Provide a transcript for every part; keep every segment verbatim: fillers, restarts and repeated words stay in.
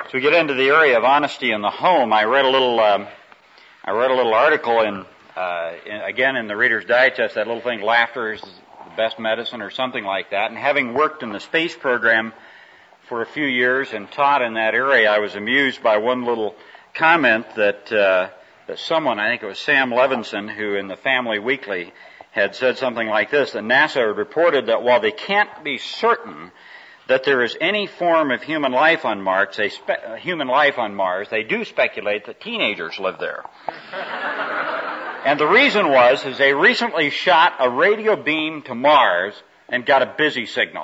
As we get into the area of honesty in the home, I read a little, um, I read a little article in, uh, in, again in the Reader's Digest, that little thing, laughter is the best medicine or something like that. And having worked in the space program for a few years and taught in that area, I was amused by one little comment that, uh, that someone, I think it was Sam Levinson, who in the Family Weekly had said something like this, that NASA had reported that while they can't be certain that there is any form of human life on Mars, they spe- human life on Mars, they do speculate that teenagers live there. And the reason was, is they recently shot a radio beam to Mars and got a busy signal.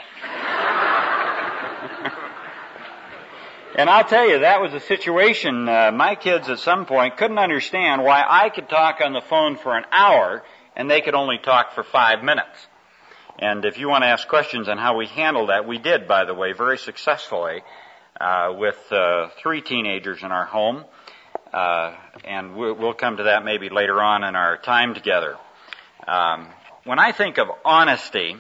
And I'll tell you, that was a situation, uh, my kids at some point couldn't understand why I could talk on the phone for an hour and they could only talk for five minutes. And if you want to ask questions on how we handled that, we did, by the way, very successfully uh, with uh, three teenagers in our home. Uh, and we'll, we'll come to that maybe later on in our time together. Um, when I think of honesty,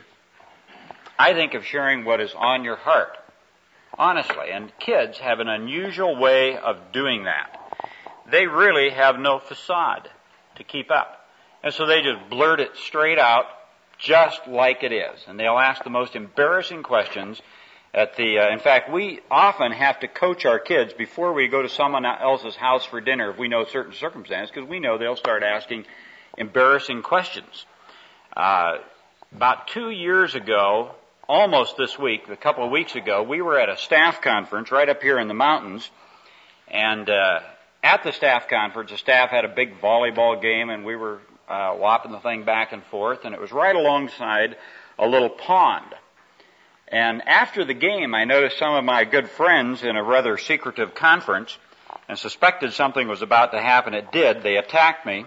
I think of sharing what is on your heart, honestly. And kids have an unusual way of doing that. They really have no facade to keep up. And so they just blurt it straight out, just like it is. And they'll ask the most embarrassing questions at the, uh, in fact, we often have to coach our kids before we go to someone else's house for dinner if we know certain circumstances, because we know they'll start asking embarrassing questions. Uh, about two years ago, almost this week, a couple of weeks ago, we were at a staff conference right up here in the mountains, and uh, at the staff conference, the staff had a big volleyball game, and we were Uh, whopping the thing back and forth, and it was right alongside a little pond. And after the game, I noticed some of my good friends in a rather secretive conference and suspected something was about to happen. It did. They attacked me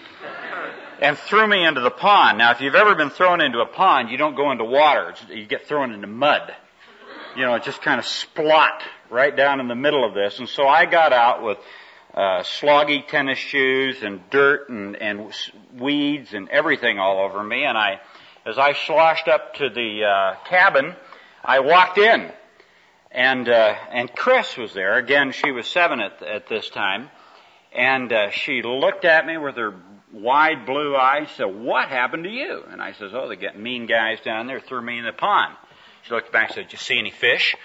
and threw me into the pond. Now, if you've ever been thrown into a pond, you don't go into water. It's, you get thrown into mud. You know, it just kind of splot right down in the middle of this. And so I got out with Uh, sloggy tennis shoes and dirt and, and weeds and everything all over me. And I, as I sloshed up to the uh, cabin, I walked in, and uh, and Chris was there. Again, she was seven at at this time, and uh, she looked at me with her wide blue eyes. Said, "What happened to you?" And I says, "Oh, they got mean guys down there threw me in the pond." She looked back and said, "Did you see any fish?"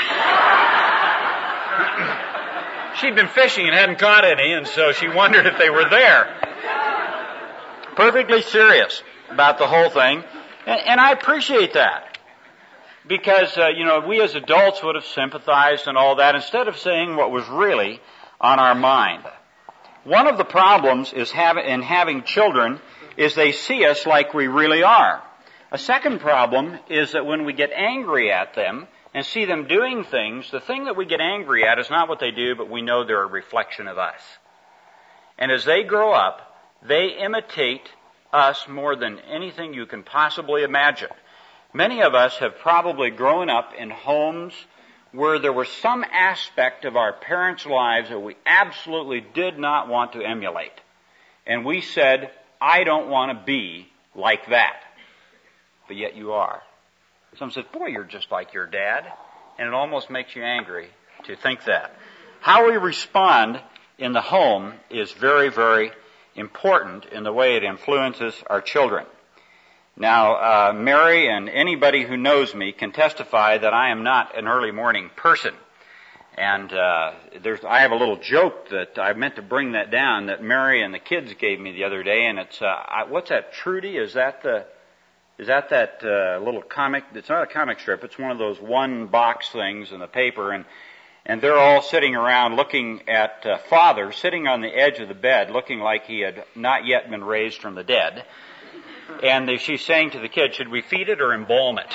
She'd been fishing and hadn't caught any, and so she wondered if they were there. Perfectly serious about the whole thing. And, and I appreciate that. Because, uh, you know, we as adults would have sympathized and all that instead of saying what was really on our mind. One of the problems is have, in having children is they see us like we really are. A second problem is that when we get angry at them and see them doing things, the thing that we get angry at is not what they do, but we know they're a reflection of us. And as they grow up, they imitate us more than anything you can possibly imagine. Many of us have probably grown up in homes where there was some aspect of our parents' lives that we absolutely did not want to emulate. And we said, "I don't want to be like that." But yet you are. Some says, "Boy, you're just like your dad." And it almost makes you angry to think that. How we respond in the home is very, very important in the way it influences our children. Now, uh, Mary and anybody who knows me can testify that I am not an early morning person. And uh, there's, I have a little joke that I meant to bring that down that Mary and the kids gave me the other day, and it's, uh, I, what's that, Trudy? Is that the... Is that that uh, little comic? It's not a comic strip. It's one of those one-box things in the paper, and and they're all sitting around looking at uh, Father sitting on the edge of the bed, looking like he had not yet been raised from the dead. And they, she's saying to the kid, "Should we feed it or embalm it?"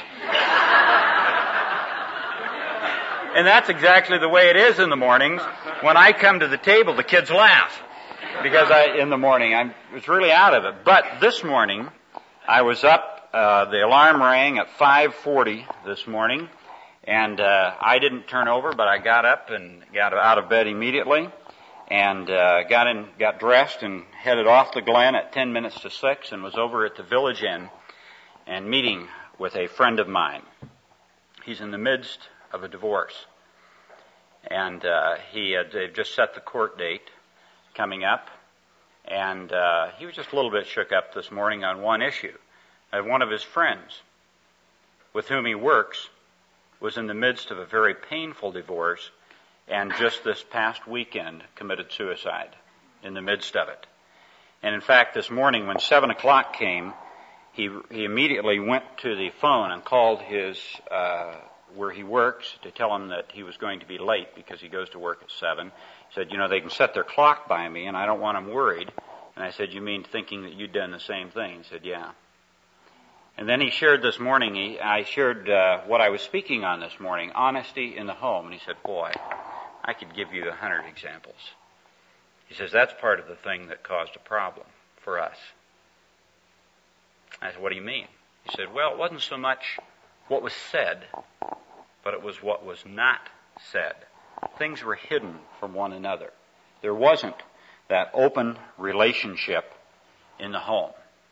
And that's exactly the way it is in the mornings. When I come to the table, the kids laugh because I in the morning I was really out of it. But this morning, I was up. Uh, the alarm rang at five forty this morning, and uh, I didn't turn over, but I got up and got out of bed immediately, and uh, got in, got dressed, and headed off the Glen at ten minutes to six, and was over at the Village Inn and meeting with a friend of mine. He's in the midst of a divorce, And uh, he had they've just set the court date coming up, and uh, he was just a little bit shook up this morning on one issue. Uh, one of his friends with whom he works was in the midst of a very painful divorce, and just this past weekend committed suicide in the midst of it. And in fact, this morning when seven o'clock came, he he immediately went to the phone and called his uh, where he works to tell him that he was going to be late because he goes to work at seven. He said, you know, they can set their clock by me, and I don't want them worried. And I said, you mean thinking that you'd done the same thing? He said, yeah. And then he shared this morning, he, I shared uh, what I was speaking on this morning, honesty in the home. And he said, boy, I could give you a hundred examples. He says, that's part of the thing that caused a problem for us. I said, what do you mean? He said, well, it wasn't so much what was said, but it was what was not said. Things were hidden from one another. There wasn't that open relationship in the home.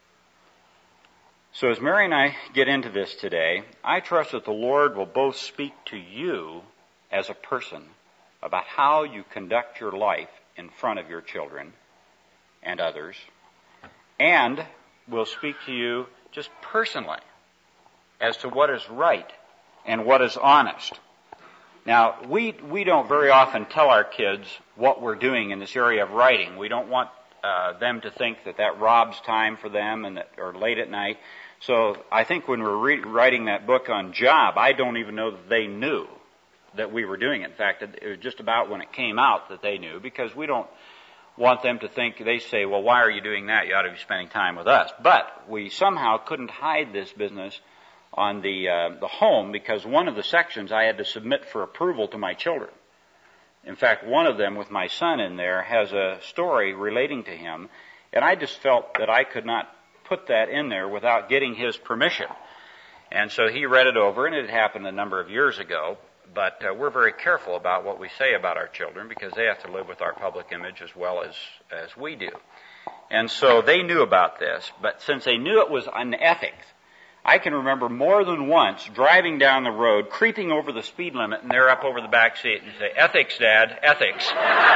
So as Mary and I get into this today, I trust that the Lord will both speak to you as a person about how you conduct your life in front of your children and others, and will speak to you just personally as to what is right and what is honest. Now, we we don't very often tell our kids what we're doing in this area of writing. We don't want uh, them to think that that robs time for them and that, or late at night. So I think when we're re- writing that book on Job, I don't even know that they knew that we were doing it. In fact, it was just about when it came out that they knew, because we don't want them to think, they say, well, why are you doing that? You ought to be spending time with us. But we somehow couldn't hide this business on the uh, the home, because one of the sections I had to submit for approval to my children. In fact, one of them with my son in there has a story relating to him, and I just felt that I could not put that in there without getting his permission. And so he read it over, and it had happened a number of years ago, but uh, we're very careful about what we say about our children because they have to live with our public image as well as, as we do. And so they knew about this, but since they knew it was unethics, I can remember more than once driving down the road, creeping over the speed limit, and they're up over the back seat and say, ethics, Dad, ethics.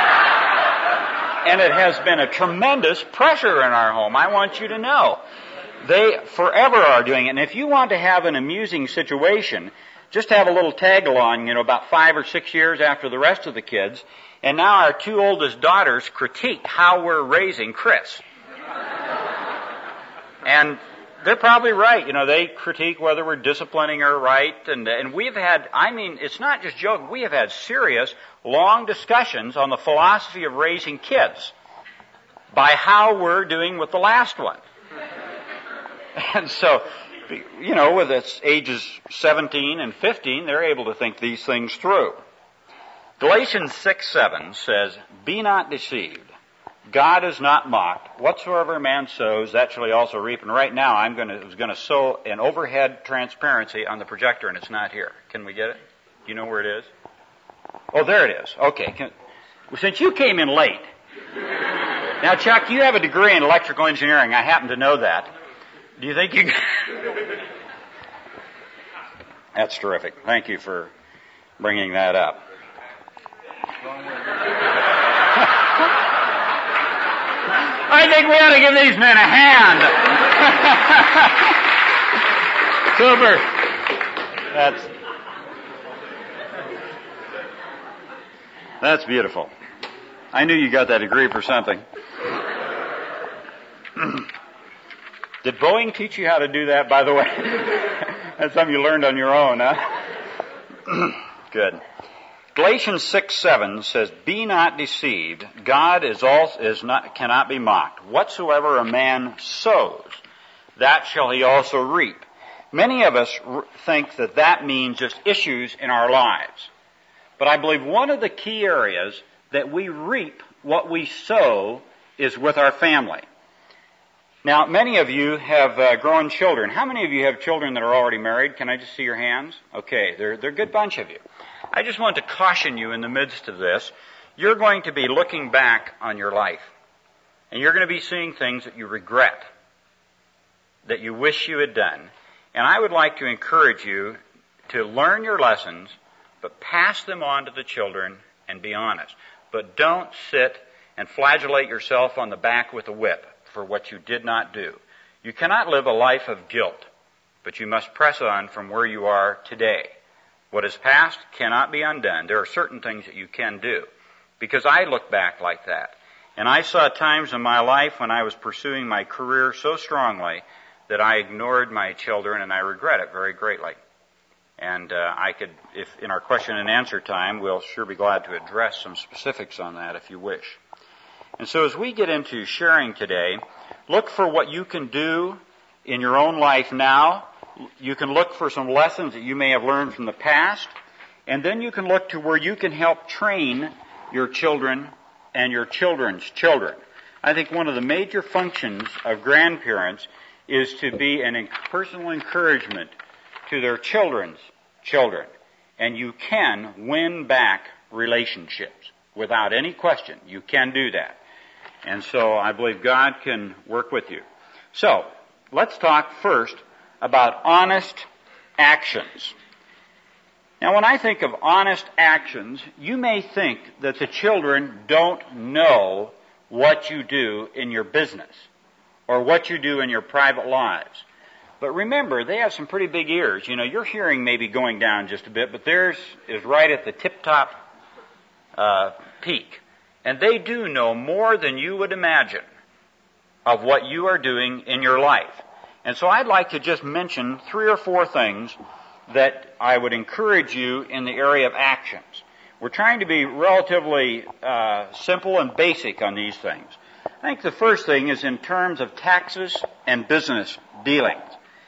And it has been a tremendous pressure in our home. I want you to know. They forever are doing it. And if you want to have an amusing situation, just have a little tag-along, you know, about five or six years after the rest of the kids. And now our two oldest daughters critique how we're raising Chris. And they're probably right. You know, they critique whether we're disciplining her right. And, and we've had, I mean, it's not just joking. We have had serious, long discussions on the philosophy of raising kids by how we're doing with the last one. And so, you know, with its ages seventeen and fifteen, they're able to think these things through. Galatians six seven says, be not deceived. God is not mocked. Whatsoever a man sows, that shall he also reap. And right now, I'm going to was going to sow an overhead transparency on the projector, and it's not here. Can we get it? Do you know where it is? Oh, there it is. Okay. Can, well, since you came in late, now Chuck, you have a degree in electrical engineering. I happen to know that. Do you think you? That's terrific. Thank you for bringing that up. I think we ought to give these men a hand. Super. That's that's beautiful. I knew you got that degree for something. Did Boeing teach you how to do that, by the way? That's something you learned on your own, huh? Good. Galatians six seven says, be not deceived. God is also, is not, cannot be mocked. Whatsoever a man sows, that shall he also reap. Many of us think that that means just issues in our lives. But I believe one of the key areas that we reap what we sow is with our family. Now, many of you have uh, grown children. How many of you have children that are already married? Can I just see your hands? Okay, they're, they're a good bunch of you. I just want to caution you in the midst of this. You're going to be looking back on your life. And you're going to be seeing things that you regret, that you wish you had done. And I would like to encourage you to learn your lessons, but pass them on to the children and be honest. But don't sit and flagellate yourself on the back with a whip for what you did not do. You cannot live a life of guilt, but you must press on from where you are today. What is past cannot be undone. There are certain things that you can do. Because I look back like that. And I saw times in my life when I was pursuing my career so strongly that I ignored my children, and I regret it very greatly. And uh, I could, if in our question and answer time, we'll sure be glad to address some specifics on that if you wish. And so as we get into sharing today, look for what you can do in your own life now. You can look for some lessons that you may have learned from the past, and then you can look to where you can help train your children and your children's children. I think one of the major functions of grandparents is to be a personal encouragement to their children's children. And you can win back relationships without any question. You can do that. And so I believe God can work with you. So, let's talk first about honest actions. Now, when I think of honest actions, you may think that the children don't know what you do in your business or what you do in your private lives. But remember, they have some pretty big ears. You know, your hearing may be going down just a bit, but theirs is right at the tip-top uh, peak. And they do know more than you would imagine of what you are doing in your life. And so I'd like to just mention three or four things that I would encourage you in the area of actions. We're trying to be relatively uh, simple and basic on these things. I think the first thing is in terms of taxes and business dealings.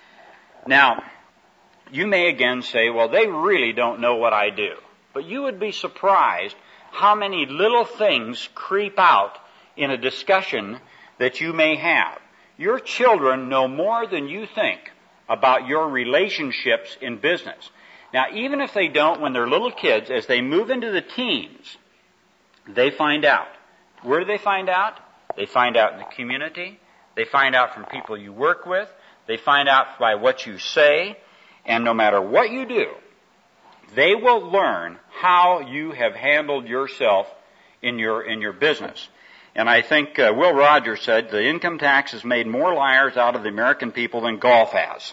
Now, you may again say, well, they really don't know what I do. But you would be surprised how many little things creep out in a discussion that you may have. Your children know more than you think about your relationships in business. Now, even if they don't when they're little kids, as they move into the teens, they find out. Where do they find out? They find out in the community. They find out from people you work with. They find out by what you say. And no matter what you do, they will learn how you have handled yourself in your in your business. And I think uh, Will Rogers said the income tax has made more liars out of the American people than golf has.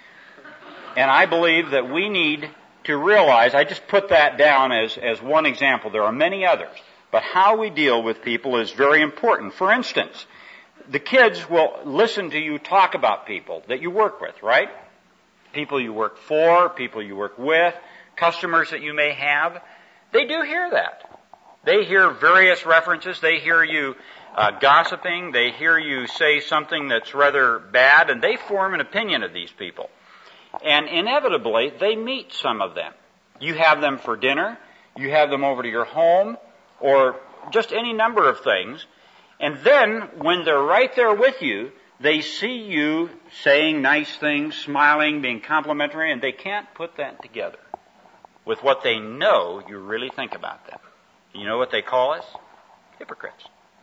And I believe that we need to realize, I just put that down as, as one example. There are many others. But how we deal with people is very important. For instance, the kids will listen to you talk about people that you work with, right? People you work for, people you work with, customers that you may have. They do hear that. They hear various references. They hear you uh, gossiping. They hear you say something that's rather bad, and they form an opinion of these people. And inevitably, they meet some of them. You have them for dinner. You have them over to your home, or just any number of things. And then, when they're right there with you, they see you saying nice things, smiling, being complimentary, and they can't put that together with what they know you really think about them. You know what they call us? Hypocrites.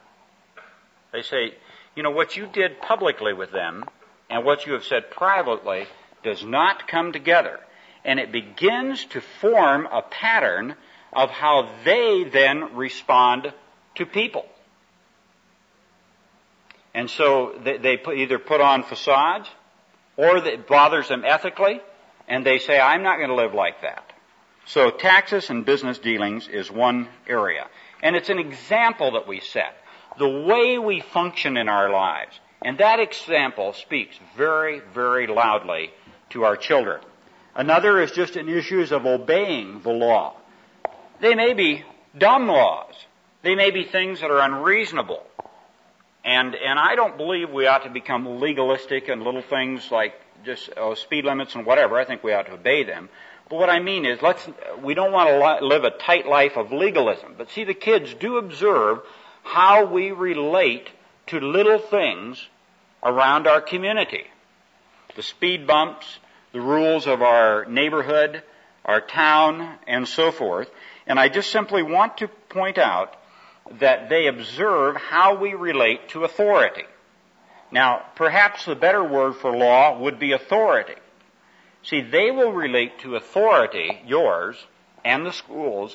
They say, you know, what you did publicly with them and what you have said privately does not come together. And it begins to form a pattern of how they then respond to people. And so they, they put, either put on facades or it bothers them ethically, and they say, I'm not going to live like that. So taxes and business dealings is one area. And it's an example that we set. The way we function in our lives. And that example speaks very, very loudly to our children. Another is just in issues of obeying the law. They may be dumb laws. They may be things that are unreasonable. And and I don't believe we ought to become legalistic in little things like just oh, speed limits and whatever. I think we ought to obey them. But what I mean is, let's we don't want to li- live a tight life of legalism. But see, the kids do observe how we relate to little things around our community. The speed bumps, the rules of our neighborhood, our town, and so forth. And I just simply want to point out that they observe how we relate to authority. Now, perhaps the better word for law would be authority. See, they will relate to authority, yours, and the school's,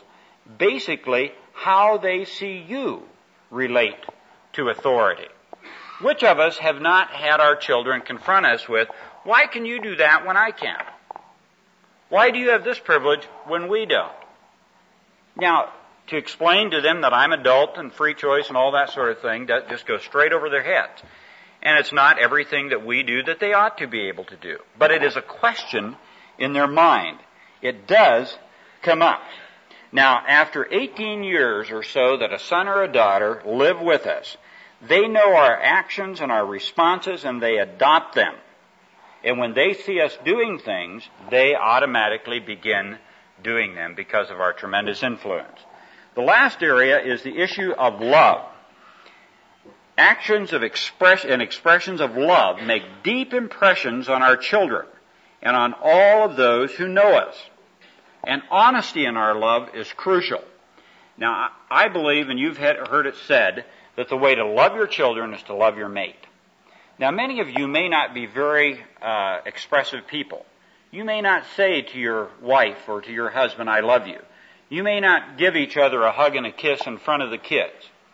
basically how they see you relate to authority. Which of us have not had our children confront us with, why can you do that when I can't? Why do you have this privilege when we don't? Now, to explain to them that I'm adult and free choice and all that sort of thing, that just goes straight over their heads. And it's not everything that we do that they ought to be able to do. But it is a question in their mind. It does come up. Now, after eighteen years or so that a son or a daughter live with us, they know our actions and our responses, and they adopt them. And when they see us doing things, they automatically begin doing them because of our tremendous influence. The last area is the issue of love. Actions of express and expressions of love make deep impressions on our children and on all of those who know us. And honesty in our love is crucial. Now, I believe, and you've heard it said, that the way to love your children is to love your mate. Now, many of you may not be very uh, expressive people. You may not say to your wife or to your husband, I love you. You may not give each other a hug and a kiss in front of the kids.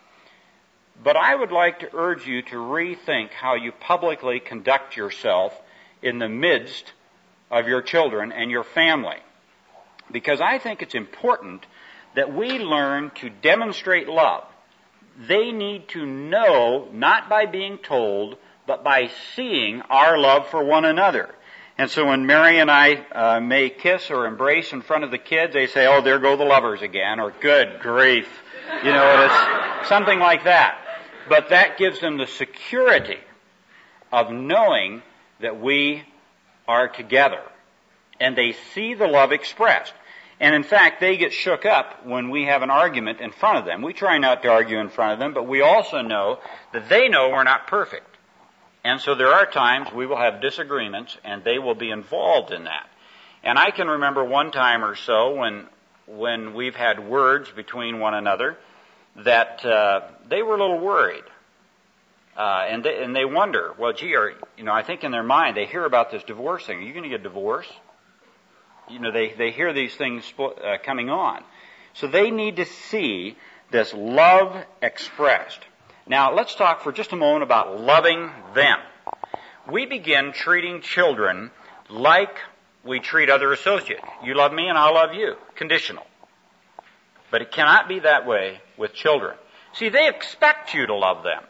But I would like to urge you to rethink how you publicly conduct yourself in the midst of your children and your family. Because I think it's important that we learn to demonstrate love. They need to know, not by being told, but by seeing our love for one another. And so when Mary and I uh, may kiss or embrace in front of the kids, they say, oh, there go the lovers again, or good grief. You know, it's something like that. But that gives them the security of knowing that we are together. And they see the love expressed. And in fact, they get shook up when we have an argument in front of them. We try not to argue in front of them, but we also know that they know we're not perfect. And so there are times we will have disagreements, and they will be involved in that. And I can remember one time or so when when we've had words between one another that uh, they were a little worried. Uh, and, they, and they wonder, well, gee, are, you know, I think in their mind they hear about this divorce thing. Are you going to get divorced? You know, they, they hear these things uh, coming on. So they need to see this love expressed. Now, let's talk for just a moment about loving them. We begin treating children like we treat other associates. You love me and I'll love you. Conditional. But it cannot be that way with children. See, they expect you to love them.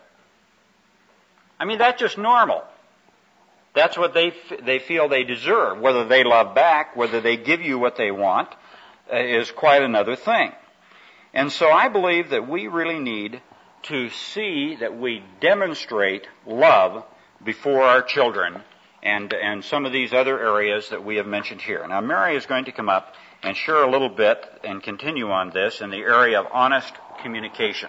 I mean, that's just normal. That's what they f- they feel they deserve. Whether they love back, whether they give you what they want, uh, is quite another thing. And so I believe that we really need to see that we demonstrate love before our children and and some of these other areas that we have mentioned here. Now, Mary is going to come up and share a little bit and continue on this in the area of honest communication.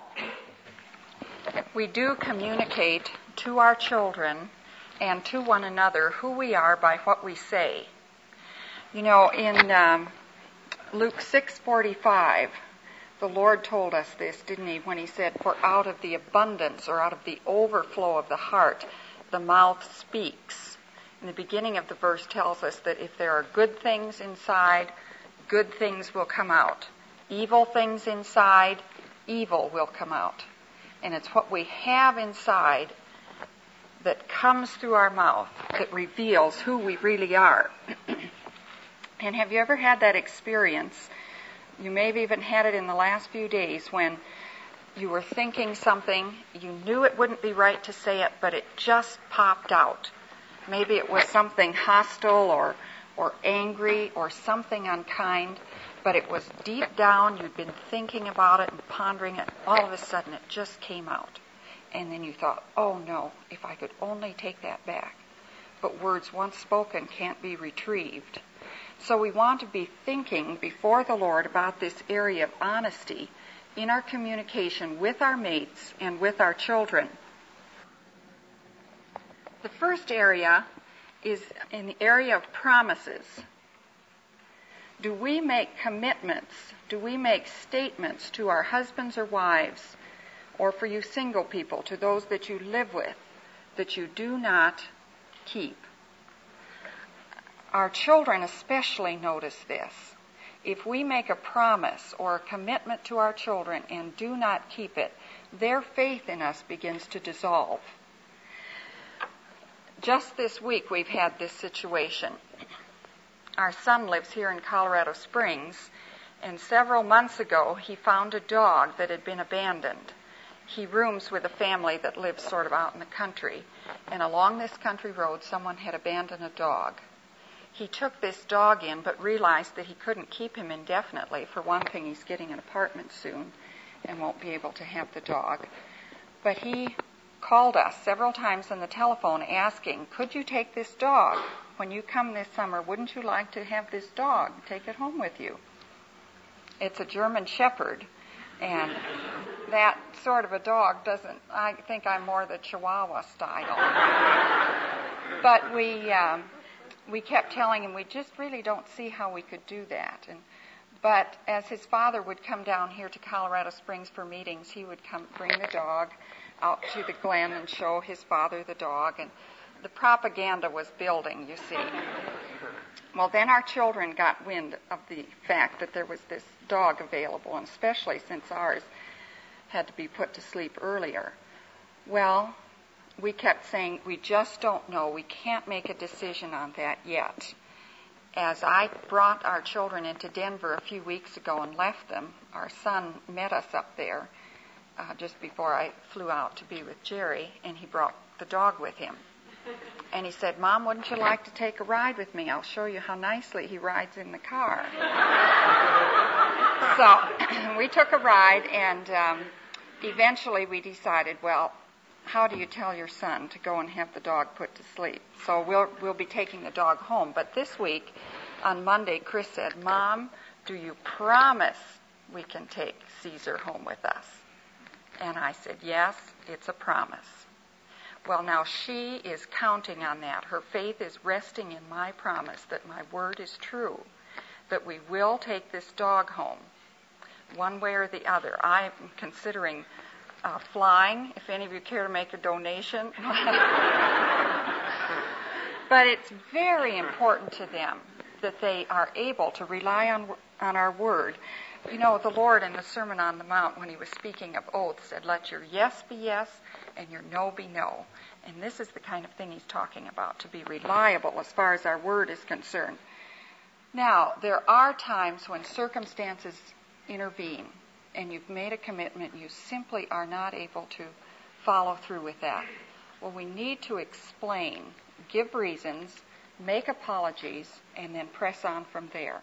We do communicate to our children and to one another who we are by what we say. You know, in um, Luke six forty-five, the Lord told us this, didn't he, when he said, for out of the abundance or out of the overflow of the heart, the mouth speaks. And the beginning of the verse tells us that if there are good things inside, good things will come out. Evil things inside, evil will come out. And it's what we have inside that comes through our mouth that reveals who we really are. And have you ever had that experience? You may have even had it in the last few days when you were thinking something, you knew it wouldn't be right to say it, but it just popped out. Maybe it was something hostile or, or angry or something unkind, but it was deep down, you'd been thinking about it and pondering it, all of a sudden it just came out. And then you thought, oh no, if I could only take that back. But words once spoken can't be retrieved. So we want to be thinking before the Lord about this area of honesty in our communication with our mates and with our children. The first area is in the area of promises. Do we make commitments? Do we make statements to our husbands or wives, or for you single people, to those that you live with, that you do not keep? Our children especially notice this. if we make a promise or a commitment to our children and do not keep it, their faith in us begins to dissolve. Just this week we've had this situation. Our son lives here in Colorado Springs, and several months ago he found a dog that had been abandoned. He rooms with a family that lives sort of out in the country, and along this country road someone had abandoned a dog. He took this dog in but realized that he couldn't keep him indefinitely. For one thing, he's getting an apartment soon and won't be able to have the dog. But he called us several times on the telephone asking, could you take this dog? When you come this summer, wouldn't you like to have this dog? Take it home with you. It's a German Shepherd, and that sort of a dog doesn't, I think I'm more the Chihuahua style. But we um, we kept telling him we just really don't see how we could do that. And But as his father would come down here to Colorado Springs for meetings, he would come bring the dog out to the glen and show his father the dog, and the propaganda was building, you see. Well, then our children got wind of the fact that there was this dog available, and especially since ours had to be put to sleep earlier. Well, we kept saying, we just don't know. We can't make a decision on that yet. As I brought our children into Denver a few weeks ago and left them, our son met us up there uh, just before I flew out to be with Jerry, and he brought the dog with him. And he said, Mom, wouldn't you like to take a ride with me? I'll show you how nicely he rides in the car. So we took a ride, and um, eventually we decided, well, how do you tell your son to go and have the dog put to sleep? So we'll we'll be taking the dog home. But this week, on Monday, Chris said, Mom, do you promise we can take Caesar home with us? And I said, yes, it's a promise. Well, now she is counting on that. Her faith is resting in my promise that my word is true, that we will take this dog home, one way or the other. I'm considering uh, flying, if any of you care to make a donation. But it's very important to them that they are able to rely on on our word. You know, the Lord in the Sermon on the Mount, when he was speaking of oaths, said, let your yes be yes and your no be no. And this is the kind of thing he's talking about, to be reliable as far as our word is concerned. Now, there are times when circumstances intervene, and you've made a commitment, you simply are not able to follow through with that. Well, we need to explain, give reasons, make apologies, and then press on from there.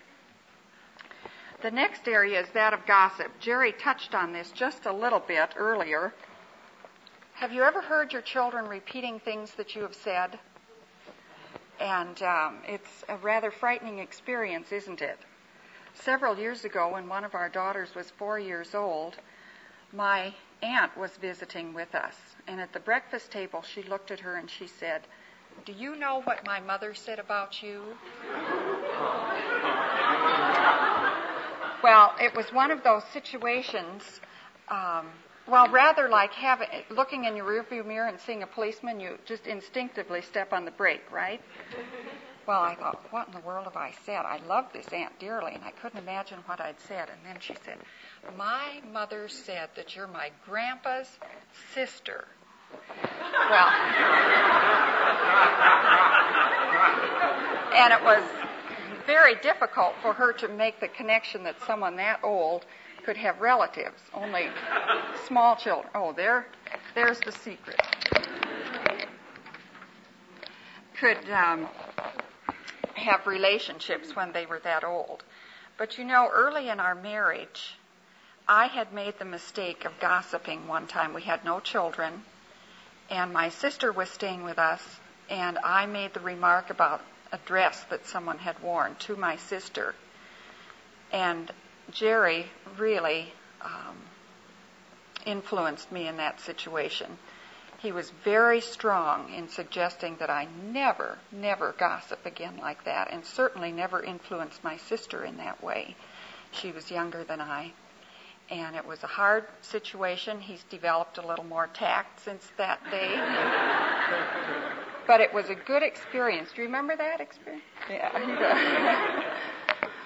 The next area is that of gossip. Jerry touched on this just a little bit earlier. Have you ever heard your children repeating things that you have said? And um, it's a rather frightening experience, isn't it? Several years ago, when one of our daughters was four years old, my aunt was visiting with us. And at the breakfast table, she looked at her and she said, do you know what my mother said about you? Well, it was one of those situations, um, well, rather like having, looking in your rearview mirror and seeing a policeman, you just instinctively step on the brake, right? Well, I thought, what in the world have I said? I love this aunt dearly, and I couldn't imagine what I'd said. And then she said, my mother said that you're my grandpa's sister. Well, and it was very difficult for her to make the connection that someone that old could have relatives, only small children. Oh, there, there's the secret. Could um, have relationships when they were that old. But you know, early in our marriage, I had made the mistake of gossiping one time. We had no children, and my sister was staying with us, and I made the remark about a dress that someone had worn to my sister. And Jerry really um, influenced me in that situation. He was very strong in suggesting that I never, never gossip again like that, and certainly never influence my sister in that way. She was younger than I, and it was a hard situation. He's developed a little more tact since that day. But it was a good experience. Do you remember that experience? Yeah.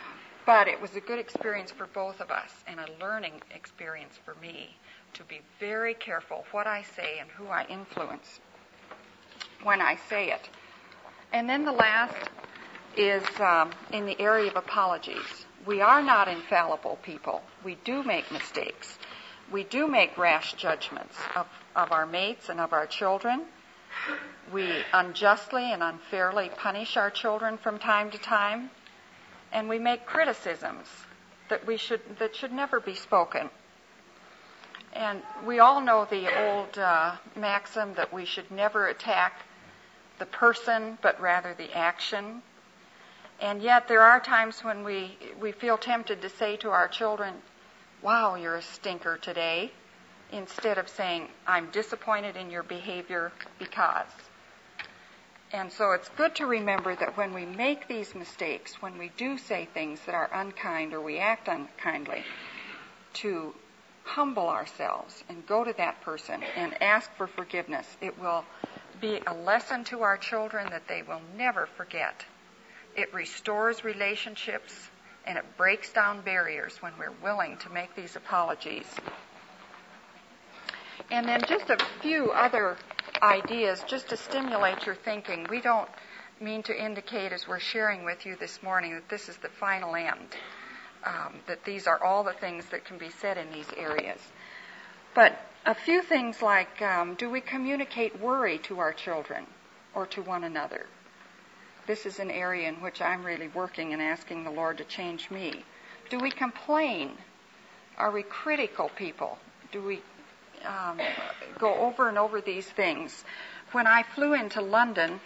But it was a good experience for both of us and a learning experience for me to be very careful what I say and who I influence when I say it. And then the last is um, in the area of apologies. We are not infallible people. We do make mistakes. We do make rash judgments of, of our mates and of our children. We unjustly and unfairly punish our children from time to time. And we make criticisms that we should that should never be spoken. And we all know the old uh, maxim that we should never attack the person, but rather the action. And yet there are times when we, we feel tempted to say to our children, "Wow, you're a stinker today," instead of saying, "I'm disappointed in your behavior because." And so it's good to remember that when we make these mistakes, when we do say things that are unkind or we act unkindly, to humble ourselves and go to that person and ask for forgiveness. It will be a lesson to our children that they will never forget. It restores relationships and it breaks down barriers when we're willing to make these apologies. And then just a few other ideas just to stimulate your thinking. We don't mean to indicate as we're sharing with you this morning that this is the final end, um, that these are all the things that can be said in these areas. But a few things like, um, do we communicate worry to our children or to one another? This is an area in which I'm really working and asking the Lord to change me. Do we complain? Are we critical people? Do we um, go over and over these things? When I flew into London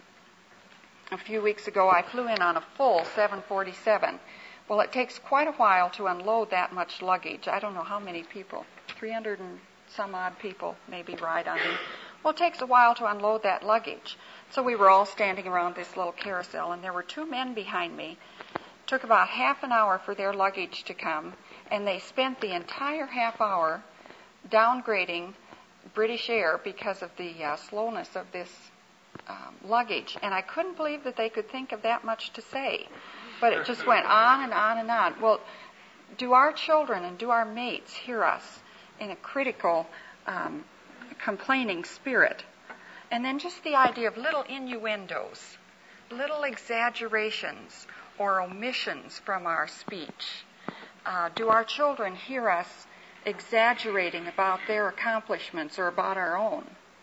a few weeks ago, I flew in on a full seven forty-seven. Well, it takes quite a while to unload that much luggage. I don't know how many people, three hundred and some odd people maybe ride on me. Well, it takes a while to unload that luggage. So we were all standing around this little carousel, and there were two men behind me. It took about half an hour for their luggage to come, and they spent the entire half hour downgrading British Air because of the uh, slowness of this um, luggage. And I couldn't believe that they could think of that much to say. But it just went on and on and on. Well, do our children and do our mates hear us in a critical, um, complaining spirit? And then just the idea of little innuendos, little exaggerations or omissions from our speech. Uh, do our children hear us exaggerating about their accomplishments or about our own?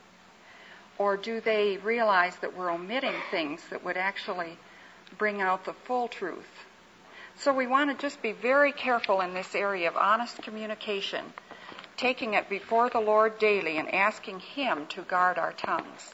Or do they realize that we're omitting things that would actually bring out the full truth? So we want to just be very careful in this area of honest communication, taking it before the Lord daily and asking Him to guard our tongues.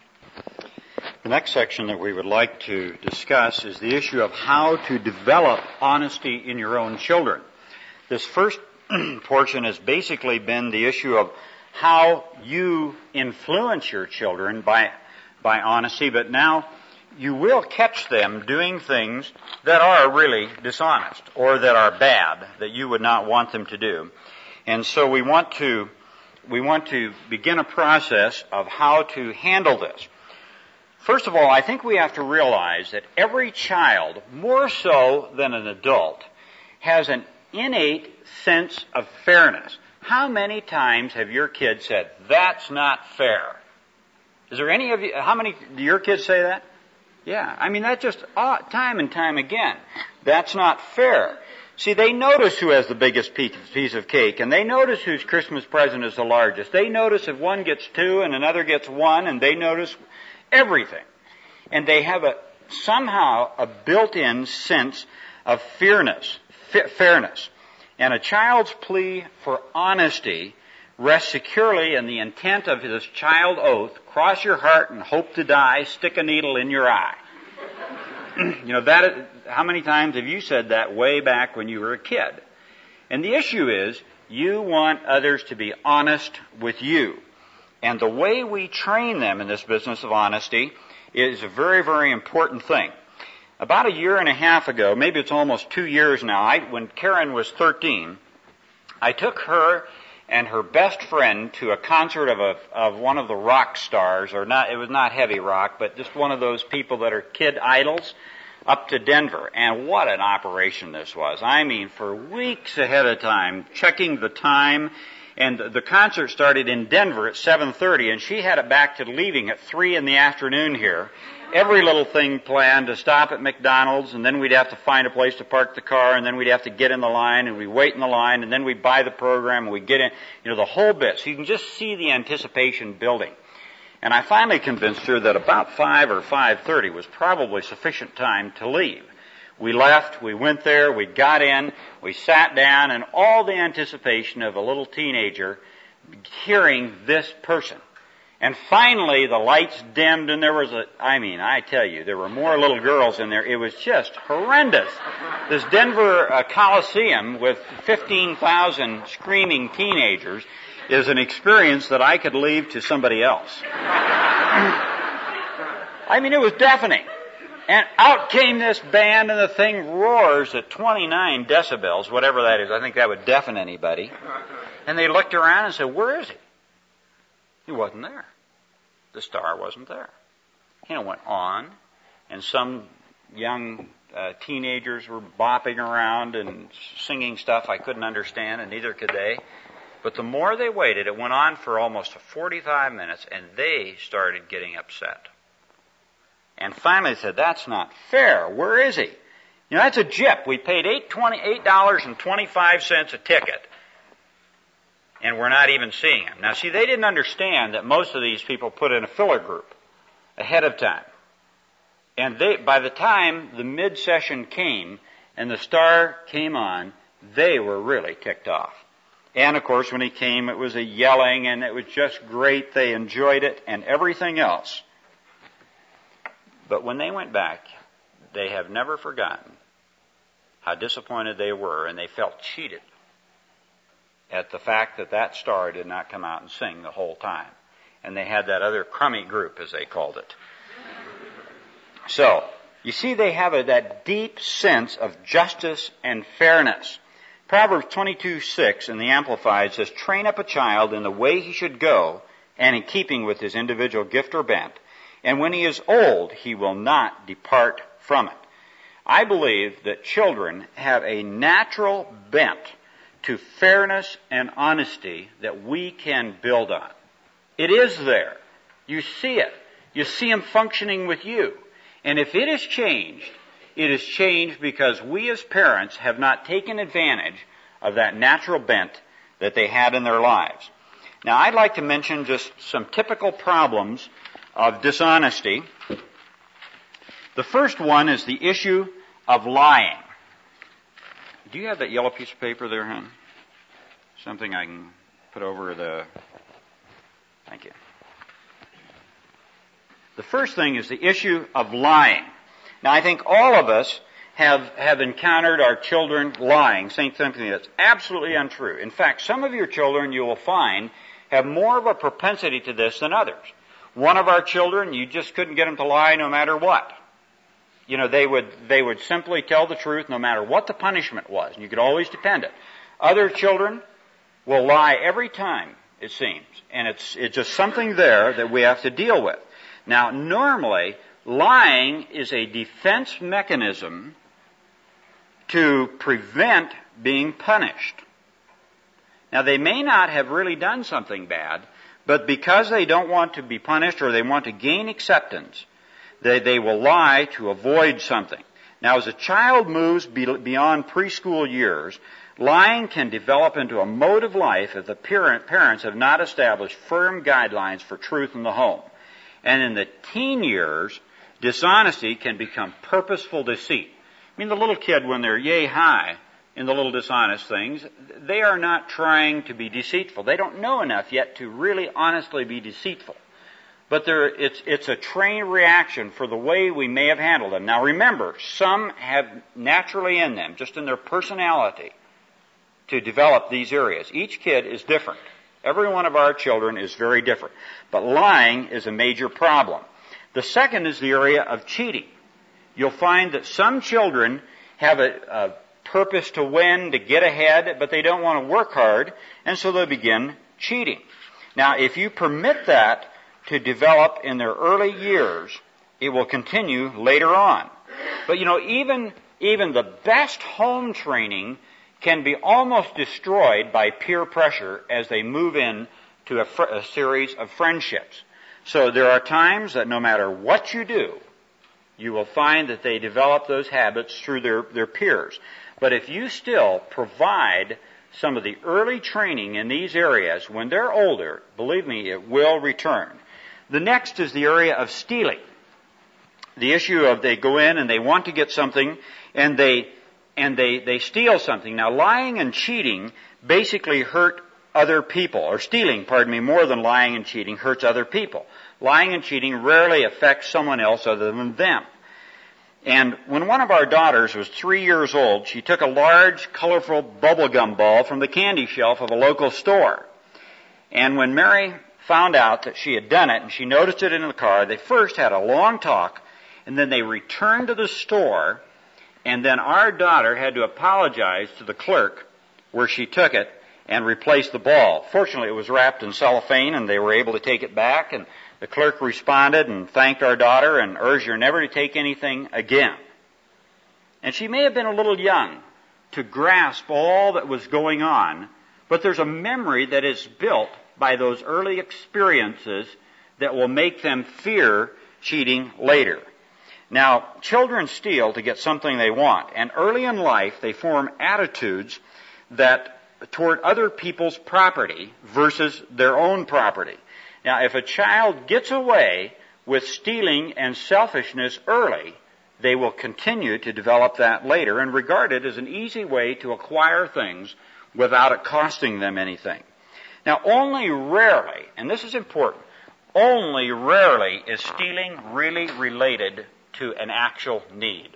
The next section that we would like to discuss is the issue of how to develop honesty in your own children. This first portion has basically been the issue of how you influence your children by, by honesty, but now you will catch them doing things that are really dishonest or that are bad, that you would not want them to do. And so we want to we want to begin a process of how to handle this. First of all, I think we have to realize that every child, more so than an adult, has an innate sense of fairness. How many times have your kids said, "That's not fair"? Is there any of you, how many, do your kids say that? Yeah, I mean, that's just uh, time and time again. That's not fair. See, they notice who has the biggest piece of cake, and they notice whose Christmas present is the largest. They notice if one gets two and another gets one, and they notice everything. And they have a somehow a built-in sense of fairness, fairness. And a child's plea for honesty rests securely in the intent of his child oath: cross your heart and hope to die, stick a needle in your eye. You know, that, how many times have you said that way back when you were a kid? And the issue is, you want others to be honest with you. And the way we train them in this business of honesty is a very, very important thing. About a year and a half ago, maybe it's almost two years now, I, when Karen was thirteen, I took her and her best friend to a concert of a of one of the rock stars, or not, it was not heavy rock, but just one of those people that are kid idols. up to Denver. And what an operation this was. I mean, for weeks ahead of time, checking the time. And the concert started in Denver at seven thirty, and she had it back to leaving at three in the afternoon here. Every little thing planned to stop at McDonald's, and then we'd have to find a place to park the car, and then we'd have to get in the line, and we'd wait in the line, and then we'd buy the program, and we'd get in, you know, the whole bit. So you can just see the anticipation building. And I finally convinced her that about five or five thirty was probably sufficient time to leave. We left, we went there, we got in, we sat down, and all the anticipation of a little teenager hearing this person. And finally, the lights dimmed, and there was a, I mean, I tell you, there were more little girls in there. It was just horrendous. This Denver uh, Coliseum with fifteen thousand screaming teenagers is an experience that I could leave to somebody else. I mean, it was deafening. And out came this band, and the thing roars at twenty-nine decibels, whatever that is. I think that would deafen anybody. And they looked around and said, "Where is he?" He wasn't there. The star wasn't there. And it went on, and some young uh, teenagers were bopping around and singing stuff I couldn't understand, and neither could they. But the more they waited, it went on for almost forty-five minutes, and they started getting upset. And finally said, "That's not fair. Where is he?" You know, that's a gyp. We paid eight dollars and twenty-five cents a ticket, and we're not even seeing him. Now, see, they didn't understand that most of these people put in a filler group ahead of time. And they, by the time the mid-session came and the star came on, they were really ticked off. And, of course, when he came, it was a yelling, and it was just great. They enjoyed it and everything else. But when they went back, they have never forgotten how disappointed they were, and they felt cheated at the fact that that star did not come out and sing the whole time. And they had that other crummy group, as they called it. So, you see, they have a, that deep sense of justice and fairness. Proverbs twenty-two six in the Amplified says, "Train up a child in the way he should go, and in keeping with his individual gift or bent. And when he is old, he will not depart from it." I believe that children have a natural bent to fairness and honesty that we can build on. It is there. You see it. You see them functioning with you. And if it is changed, it is changed because we as parents have not taken advantage of that natural bent that they had in their lives. Now, I'd like to mention just some typical problems of dishonesty. The first one is the issue of lying. Do you have that yellow piece of paper there, hon? Something I can put over the... Thank you. The first thing is the issue of lying. Now, I think all of us have, have encountered our children lying, saying something that's absolutely untrue. In fact, some of your children, you will find, have more of a propensity to this than others. One of our children, you just couldn't get them to lie no matter what. You know, they would they would simply tell the truth no matter what the punishment was, and you could always depend it. Other children will lie every time, it seems, and it's it's just something there that we have to deal with. Now, normally, lying is a defense mechanism to prevent being punished. Now, they may not have really done something bad, but because they don't want to be punished or they want to gain acceptance, they, they will lie to avoid something. Now, as a child moves be, beyond preschool years, lying can develop into a mode of life if the parent, parents have not established firm guidelines for truth in the home. And in the teen years, dishonesty can become purposeful deceit. I mean, the little kid, when they're yay high in the little dishonest things, they are not trying to be deceitful. They don't know enough yet to really honestly be deceitful. But there, it's, it's a trained reaction for the way we may have handled them. Now remember, some have naturally in them, just in their personality, to develop these areas. Each kid is different. Every one of our children is very different. But lying is a major problem. The second is the area of cheating. You'll find that some children have a, a purpose to win, to get ahead, but they don't want to work hard, and so they begin cheating. Now, if you permit that to develop in their early years, it will continue later on. But you know, even, even the best home training can be almost destroyed by peer pressure as they move in to a, fr- a series of friendships. So there are times that no matter what you do, you will find that they develop those habits through their, their peers. But if you still provide some of the early training in these areas, when they're older, believe me, it will return. The next is the area of stealing. The issue of they go in and they want to get something and they and they, they steal something. Now, lying and cheating basically hurt other people, or stealing, pardon me, more than lying and cheating hurts other people. Lying and cheating rarely affects someone else other than them. And when one of our daughters was three years old, she took a large, colorful bubblegum ball from the candy shelf of a local store. And when Mary found out that she had done it, and she noticed it in the car, they first had a long talk, and then they returned to the store, and then our daughter had to apologize to the clerk where she took it and replace the ball. Fortunately, it was wrapped in cellophane, and they were able to take it back, and the clerk responded and thanked our daughter and urged her never to take anything again. And she may have been a little young to grasp all that was going on, but there's a memory that is built by those early experiences that will make them fear cheating later. Now, children steal to get something they want, and early in life they form attitudes that toward other people's property versus their own property. Now, if a child gets away with stealing and selfishness early, they will continue to develop that later and regard it as an easy way to acquire things without it costing them anything. Now, only rarely, and this is important, only rarely is stealing really related to an actual need.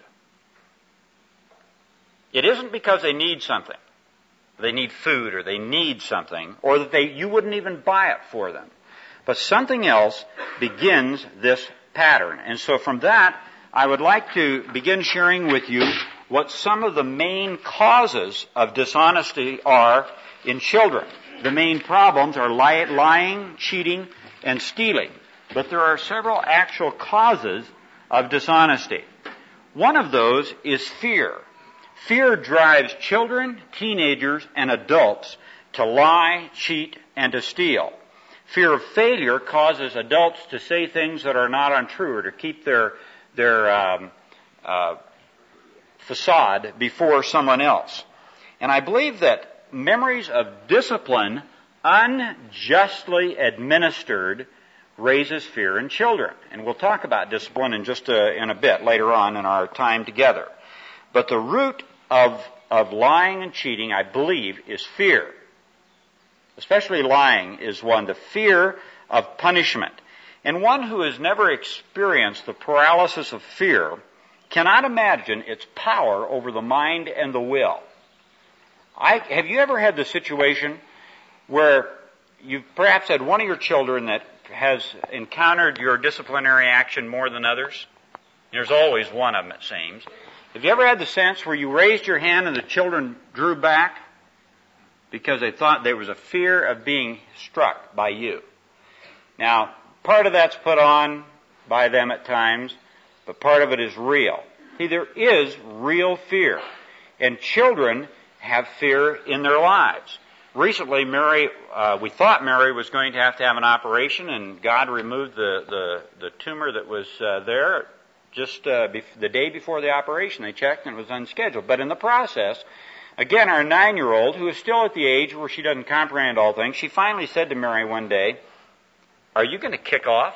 It isn't because they need something. They need food or they need something, or that they you wouldn't even buy it for them. But something else begins this pattern. And so from that, I would like to begin sharing with you what some of the main causes of dishonesty are in children. The main problems are li- lying, cheating, and stealing. But there are several actual causes of dishonesty. One of those is fear. Fear drives children, teenagers, and adults to lie, cheat, and to steal. Fear of failure causes adults to say things that are not untrue or to keep their their um, uh, facade before someone else. And I believe that memories of discipline unjustly administered raises fear in children. And we'll talk about discipline in just a, in a bit later on in our time together. But the root of, of lying and cheating, I believe, is fear. Especially lying is one, the fear of punishment. And one who has never experienced the paralysis of fear cannot imagine its power over the mind and the will. I, have you ever had the situation where you've perhaps had one of your children that has encountered your disciplinary action more than others? There's always one of them, it seems. Have you ever had the sense where you raised your hand and the children drew back because they thought there was a fear of being struck by you? Now, part of that's put on by them at times, but part of it is real. See, there is real fear, and children have fear in their lives. Recently, Mary, uh, we thought Mary was going to have to have an operation, and God removed the, the, the tumor that was uh, there just uh, bef- the day before the operation. They checked, and it was unscheduled. But in the process, again, our nine-year-old, who is still at the age where she doesn't comprehend all things, she finally said to Mary one day, "Are you going to kick off?"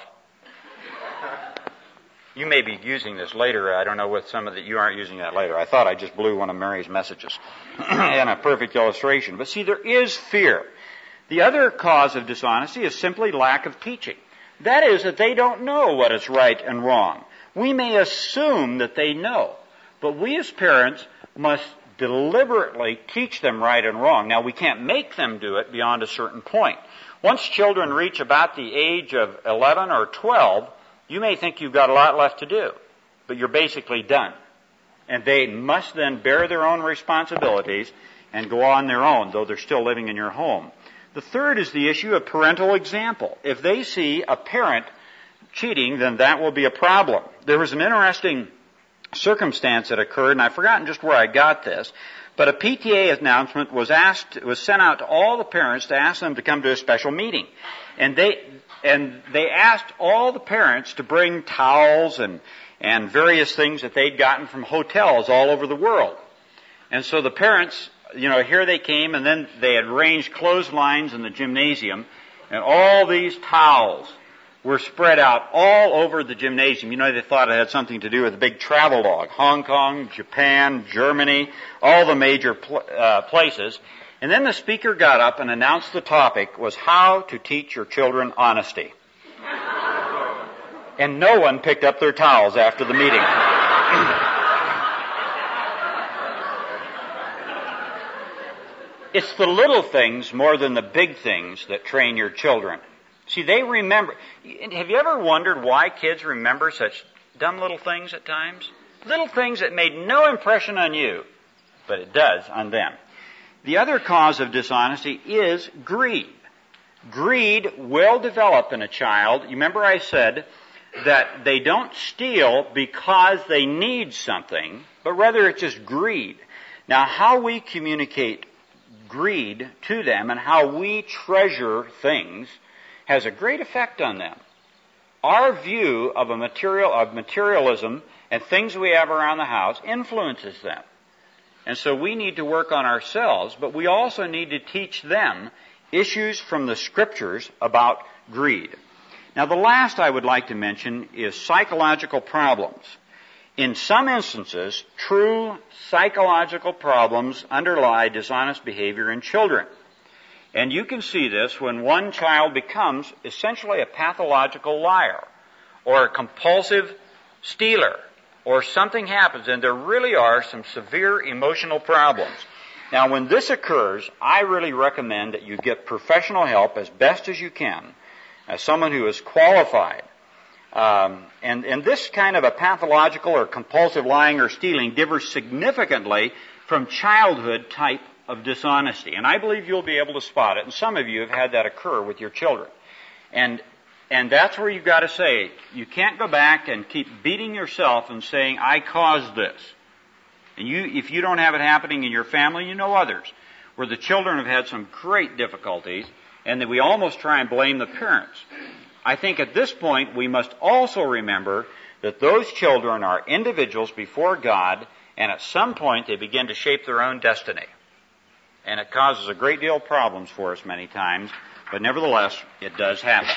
You may be using this later. I don't know what some of the, you aren't using that later. I thought I just blew one of Mary's messages in a perfect illustration. But see, there is fear. The other cause of dishonesty is simply lack of teaching. That is that they don't know what is right and wrong. We may assume that they know, but we as parents must deliberately teach them right and wrong. Now, we can't make them do it beyond a certain point. Once children reach about the age of eleven or twelve, you may think you've got a lot left to do, but you're basically done. And they must then bear their own responsibilities and go on their own, though they're still living in your home. The third is the issue of parental example. If they see a parent cheating, then that will be a problem. There was an interesting circumstance that occurred, and I've forgotten just where I got this, but a P T A announcement was asked, was sent out to all the parents to ask them to come to a special meeting. And they, and they asked all the parents to bring towels and, and various things that they'd gotten from hotels all over the world. And so the parents, you know, here they came, and then they had arranged clotheslines in the gymnasium, and all these towels were spread out all over the gymnasium. You know, they thought it had something to do with a big travel log. Hong Kong, Japan, Germany, all the major pl- uh, places. And then the speaker got up and announced the topic was how to teach your children honesty. And no one picked up their towels after the meeting. It's the little things more than the big things that train your children. See, they remember. Have you ever wondered why kids remember such dumb little things at times? Little things that made no impression on you, but it does on them. The other cause of dishonesty is greed. Greed will develop in a child. You remember I said that they don't steal because they need something, but rather it's just greed. Now, how we communicate greed to them and how we treasure things has a great effect on them. Our view of a material of materialism and things we have around the house influences them. And so we need to work on ourselves, but we also need to teach them issues from the Scriptures about greed. Now, the last I would like to mention is psychological problems. In some instances, true psychological problems underlie dishonest behavior in children. And you can see this when one child becomes essentially a pathological liar or a compulsive stealer, or something happens and there really are some severe emotional problems. Now, when this occurs, I really recommend that you get professional help as best as you can, as someone who is qualified. Um, and, and this kind of a pathological or compulsive lying or stealing differs significantly from childhood type of dishonesty. And I believe you'll be able to spot it. And some of you have had that occur with your children. And and that's where you've got to say, you can't go back and keep beating yourself and saying, I caused this. And you, if you don't have it happening in your family, you know others, where the children have had some great difficulties, and that we almost try and blame the parents. I think at this point we must also remember that those children are individuals before God, and at some point they begin to shape their own destiny. And it causes a great deal of problems for us many times, but nevertheless, it does happen.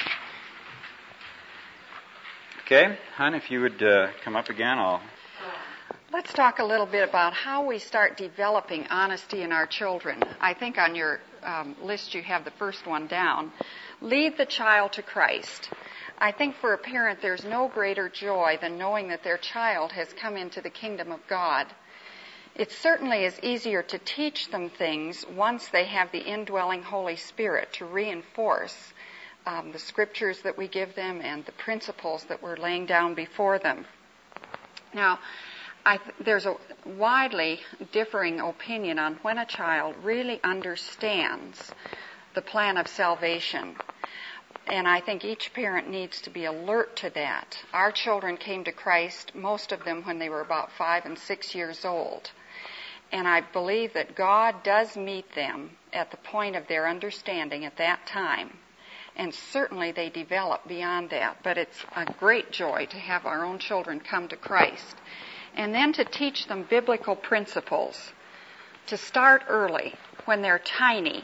Okay, hon, if you would uh, come up again, I'll... Let's talk a little bit about how we start developing honesty in our children. I think on your um, list you have the first one down. Lead the child to Christ. I think for a parent there's no greater joy than knowing that their child has come into the kingdom of God. It certainly is easier to teach them things once they have the indwelling Holy Spirit to reinforce um, the scriptures that we give them and the principles that we're laying down before them. Now, I th- there's a widely differing opinion on when a child really understands the plan of salvation. And I think each parent needs to be alert to that. Our children came to Christ, most of them when they were about five and six years old. And I believe that God does meet them at the point of their understanding at that time. And certainly they develop beyond that. But it's a great joy to have our own children come to Christ. And then to teach them biblical principles. To start early, when they're tiny,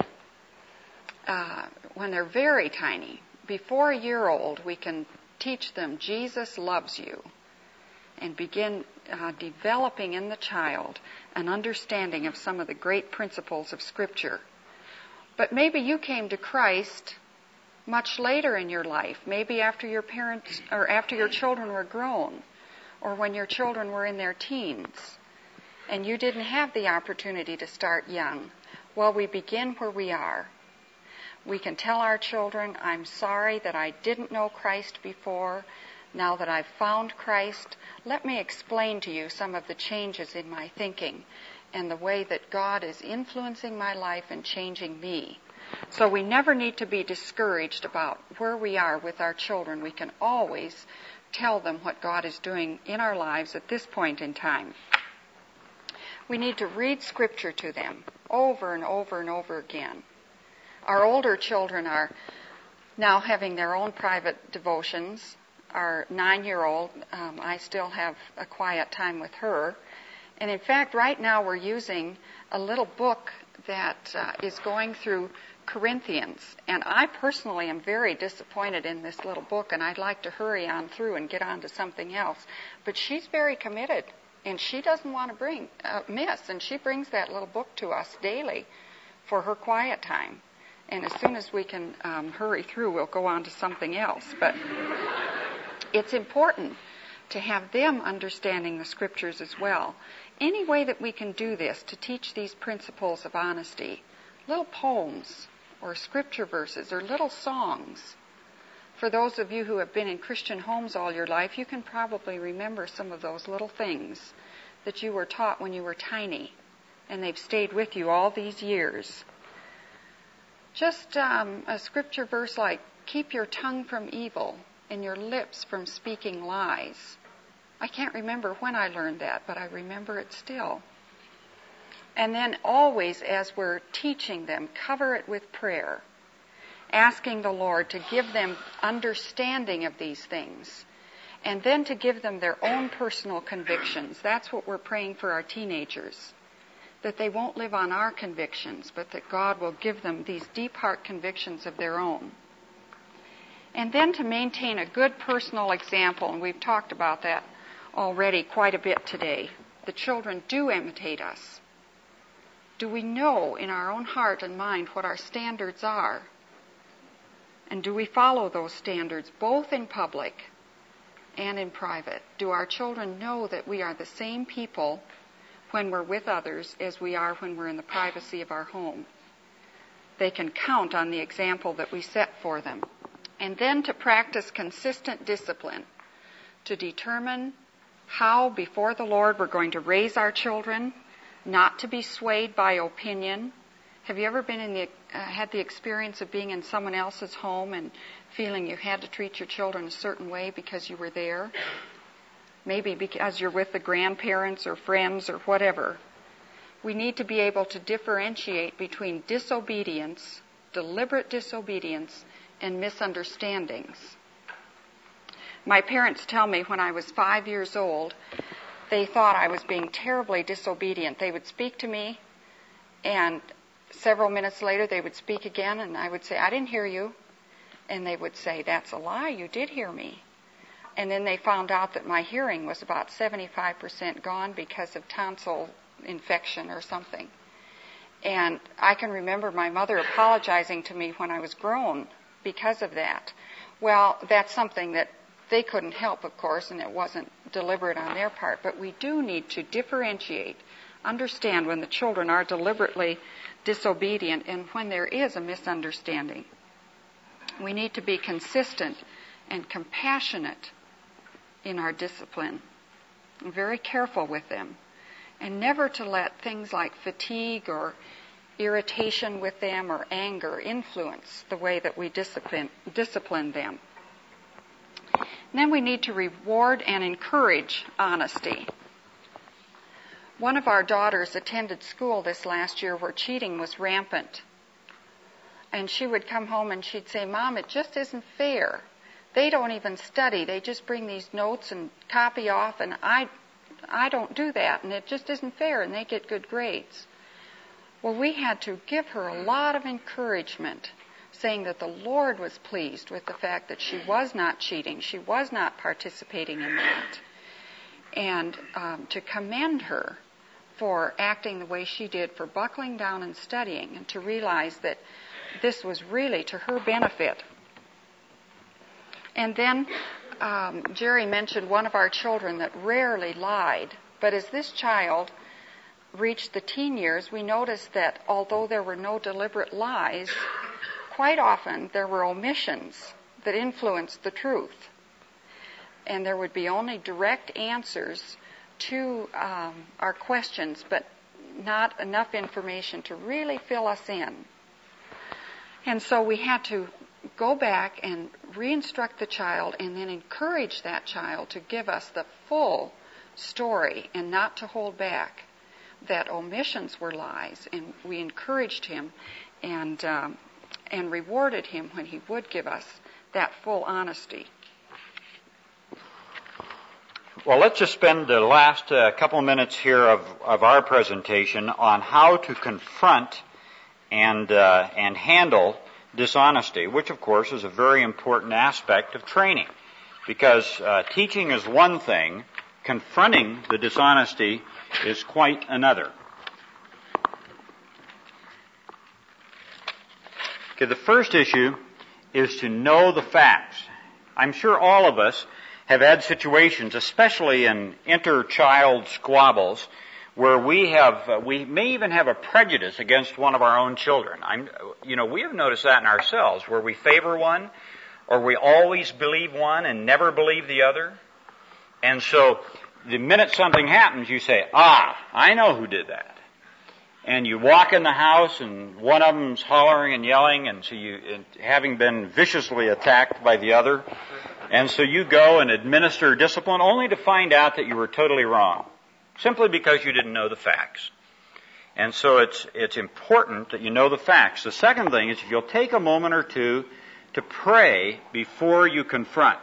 uh, when they're very tiny. Before a year old, we can teach them Jesus loves you. And begin uh, developing in the child an understanding of some of the great principles of Scripture. But maybe you came to Christ much later in your life, maybe after your parents or after your children were grown, or when your children were in their teens, and you didn't have the opportunity to start young. Well, we begin where we are. We can tell our children, I'm sorry that I didn't know Christ before. Now that I've found Christ, let me explain to you some of the changes in my thinking and the way that God is influencing my life and changing me. So we never need to be discouraged about where we are with our children. We can always tell them what God is doing in our lives at this point in time. We need to read Scripture to them over and over and over again. Our older children are now having their own private devotions. Our nine-year-old, um, I still have a quiet time with her. And in fact, right now we're using a little book that uh, is going through Corinthians. And I personally am very disappointed in this little book, and I'd like to hurry on through and get on to something else. But she's very committed, and she doesn't want to bring uh, miss, and she brings that little book to us daily for her quiet time. And as soon as we can um, hurry through, we'll go on to something else. But it's important to have them understanding the Scriptures as well. Any way that we can do this to teach these principles of honesty, little poems or Scripture verses or little songs. For those of you who have been in Christian homes all your life, you can probably remember some of those little things that you were taught when you were tiny, and they've stayed with you all these years. Just um, a Scripture verse like, keep your tongue from evil and your lips from speaking lies. I can't remember when I learned that, but I remember it still. And then always, as we're teaching them, cover it with prayer, asking the Lord to give them understanding of these things, and then to give them their own personal convictions. That's what we're praying for our teenagers, that they won't live on our convictions, but that God will give them these deep heart convictions of their own. And then to maintain a good personal example, and we've talked about that already quite a bit today. The children do imitate us. Do we know in our own heart and mind what our standards are? And do we follow those standards both in public and in private? Do our children know that we are the same people when we're with others as we are when we're in the privacy of our home? They can count on the example that we set for them. And then to practice consistent discipline, to determine how before the Lord we're going to raise our children, not to be swayed by opinion. Have you ever been in the uh, had the experience of being in someone else's home and feeling you had to treat your children a certain way because you were there? Maybe because you're with the grandparents or friends or whatever. We need to be able to differentiate between disobedience, deliberate disobedience, and misunderstandings. My parents tell me when I was five years old, they thought I was being terribly disobedient. They would speak to me, and several minutes later they would speak again, and I would say, I didn't hear you. And they would say, that's a lie, you did hear me. And then they found out that my hearing was about seventy-five percent gone because of tonsil infection or something. And I can remember my mother apologizing to me when I was grown because of that. Well, that's something that they couldn't help, of course, and it wasn't deliberate on their part. But we do need to differentiate, understand when the children are deliberately disobedient and when there is a misunderstanding. We need to be consistent and compassionate in our discipline, and very careful with them, and never to let things like fatigue or irritation with them or anger influence the way that we discipline, discipline them. And then we need to reward and encourage honesty. One of our daughters attended school this last year where cheating was rampant. And she would come home and she'd say, Mom, it just isn't fair. They don't even study. They just bring these notes and copy off, and I, I don't do that, and it just isn't fair, and they get good grades. Well, we had to give her a lot of encouragement, saying that the Lord was pleased with the fact that she was not cheating, she was not participating in that, and um, to commend her for acting the way she did, for buckling down and studying, and to realize that this was really to her benefit. And then um, Jerry mentioned one of our children that rarely lied, but as this child reached the teen years, we noticed that although there were no deliberate lies, quite often there were omissions that influenced the truth. And there would be only direct answers to um, our questions, but not enough information to really fill us in. And so we had to go back and re-instruct the child and then encourage that child to give us the full story and not to hold back that omissions were lies. And we encouraged him and um, and rewarded him when he would give us that full honesty. Well, let's just spend the last uh, couple of minutes here of, of our presentation on how to confront and uh, and handle dishonesty, which of course is a very important aspect of training, because uh, teaching is one thing, confronting the dishonesty is quite another. Okay, the first issue is to know the facts. I'm sure all of us have had situations, especially in inter-child squabbles, where we have, uh, we may even have a prejudice against one of our own children. I'm, you know, we have noticed that in ourselves, where we favor one, or we always believe one and never believe the other. And so, the minute something happens, you say, ah, I know who did that. And you walk in the house, and one of them's hollering and yelling, and so you, and having been viciously attacked by the other, and so you go and administer discipline only to find out that you were totally wrong, simply because you didn't know the facts. And so it's it's important that you know the facts. The second thing is, if you'll take a moment or two to pray before you confront.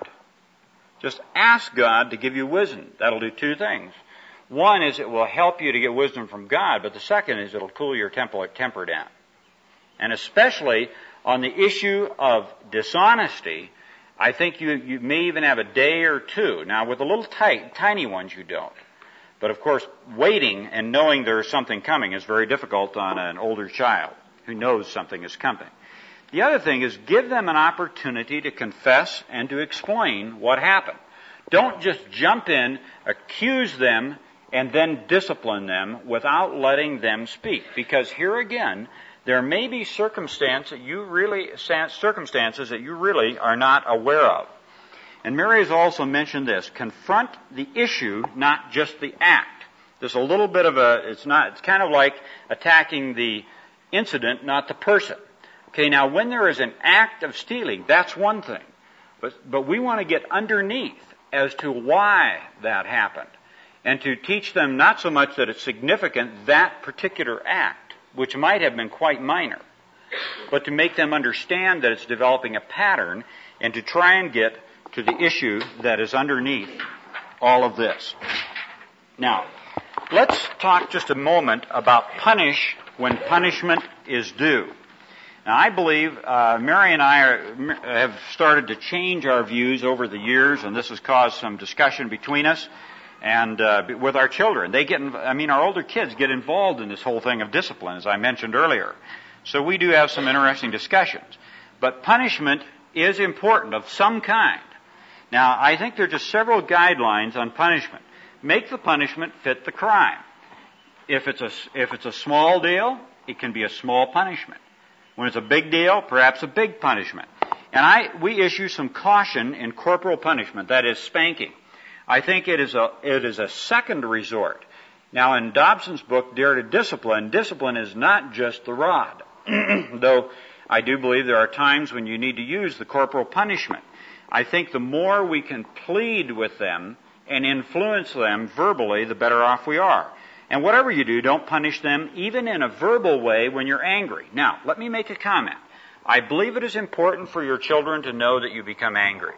Just ask God to give you wisdom. That'll do two things. One is it will help you to get wisdom from God, but the second is it'll cool your temper, temper down. And especially on the issue of dishonesty, I think you, you may even have a day or two. Now, with the little tight, tiny ones, you don't. But of course, waiting and knowing there's something coming is very difficult on an older child who knows something is coming. The other thing is give them an opportunity to confess and to explain what happened. Don't just jump in, accuse them, and then discipline them without letting them speak. Because here again, there may be circumstance that you really, circumstances that you really are not aware of. And Mary has also mentioned this: confront the issue, not just the act. There's a little bit of a, it's not, it's kind of like attacking the incident, not the person. Okay, now when there is an act of stealing, that's one thing. But, but we want to get underneath as to why that happened. And to teach them not so much that it's significant, that particular act, which might have been quite minor, but to make them understand that it's developing a pattern and to try and get to the issue that is underneath all of this. Now, let's talk just a moment about punish when punishment is due. Now, I believe uh, Mary and I are, have started to change our views over the years, and this has caused some discussion between us and uh, with our children. They get, I mean, our older kids get involved in this whole thing of discipline, as I mentioned earlier. So we do have some interesting discussions. But punishment is important of some kind. Now, I think there are just several guidelines on punishment. Make the punishment fit the crime. If it's a, if it's a small deal, it can be a small punishment. When it's a big deal, perhaps a big punishment. And I, we issue some caution in corporal punishment, that is spanking. I think it is a, it is a second resort. Now, in Dobson's book, Dare to Discipline, discipline is not just the rod. Though I do believe there are times when you need to use the corporal punishment. I think the more we can plead with them and influence them verbally, the better off we are. And whatever you do, don't punish them even in a verbal way when you're angry. Now, let me make a comment. I believe it is important for your children to know that you become angry.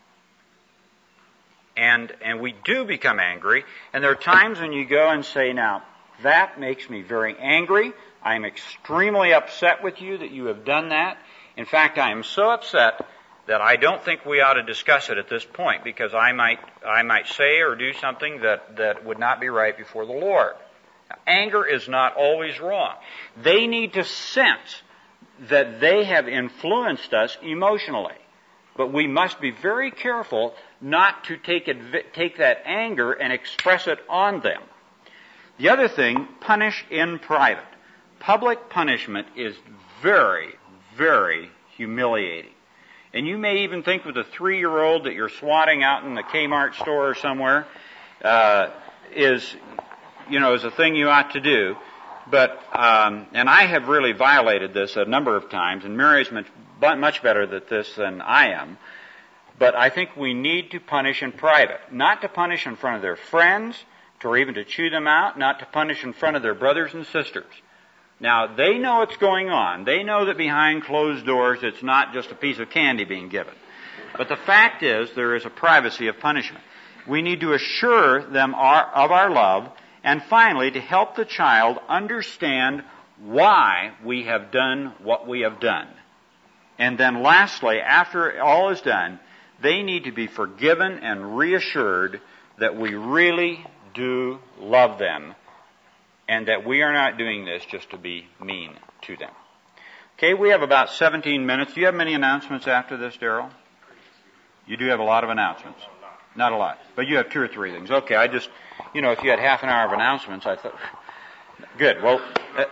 And and we do become angry. And there are times when you go and say, now, that makes me very angry. I'm extremely upset with you that you have done that. In fact, I am so upset that I don't think we ought to discuss it at this point, because I might I might say or do something that, that would not be right before the Lord. Now, anger is not always wrong. They need to sense that they have influenced us emotionally. But we must be very careful not to take it, take that anger and express it on them. The other thing, punish in private. Public punishment is very, very humiliating. And you may even think with a three-year-old that you're swatting out in the Kmart store or somewhere uh, is, you know, is a thing you ought to do. But, um, and I have really violated this a number of times, and Mary is much, much better at this than I am. But I think we need to punish in private, not to punish in front of their friends, or even to chew them out, not to punish in front of their brothers and sisters. Now, they know what's going on. They know that behind closed doors it's not just a piece of candy being given. But the fact is, there is a privacy of punishment. We need to assure them of our love, and finally, to help the child understand why we have done what we have done. And then lastly, after all is done, they need to be forgiven and reassured that we really do love them, and that we are not doing this just to be mean to them. Okay, we have about seventeen minutes. Do you have many announcements after this, Darrell? You do have a lot of announcements. Not a lot, but you have two or three things. Okay, I just, you know, if you had half an hour of announcements, I thought, good. Well, uh,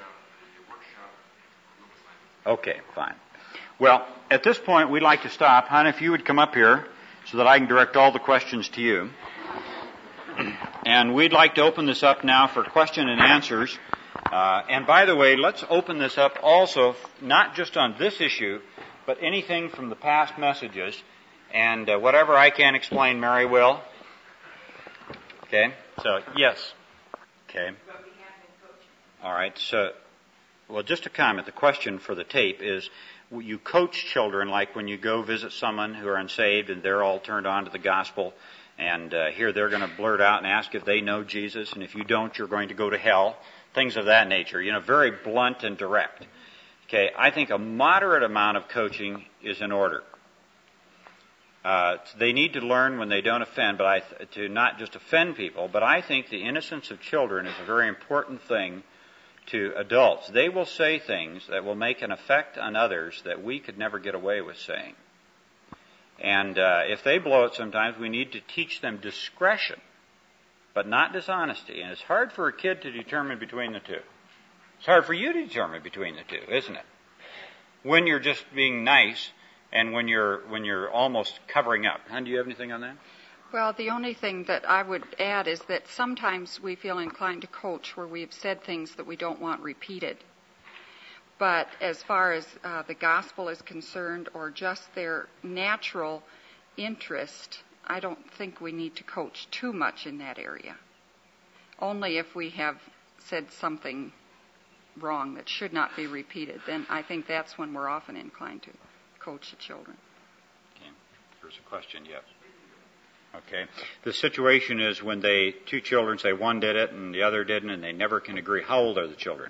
okay, fine. Well, at this point, we'd like to stop. Hon, if you would come up here so that I can direct all the questions to you. And we'd like to open this up now for question and answers. Uh, and by the way, let's open this up also, not just on this issue, but anything from the past messages. And uh, whatever I can explain, Mary will. Okay? So, yes. Okay. All right. So, well, just a comment. The question for the tape is, you coach children like when you go visit someone who are unsaved and they're all turned on to the gospel. And uh, here they're going to blurt out and ask if they know Jesus, and if you don't, you're going to go to hell. Things of that nature. You know, very blunt and direct. Okay, I think a moderate amount of coaching is in order. Uh, they need to learn when they don't offend, but I th- to not just offend people. But I think the innocence of children is a very important thing to adults. They will say things that will make an effect on others that we could never get away with saying. And uh, if they blow it sometimes, we need to teach them discretion, but not dishonesty. And it's hard for a kid to determine between the two. It's hard for you to determine between the two, isn't it? When you're just being nice and when you're when you're almost covering up. Hon, do you have anything on that? Well, the only thing that I would add is that sometimes we feel inclined to coach where we've said things that we don't want repeated. But as far as uh, the gospel is concerned, or just their natural interest, I don't think we need to coach too much in that area. Only if we have said something wrong that should not be repeated, then I think that's when we're often inclined to coach the children. Okay. There's a question, yes. Okay. The situation is when they, two children say one did it and the other didn't, and they never can agree. How old are the children?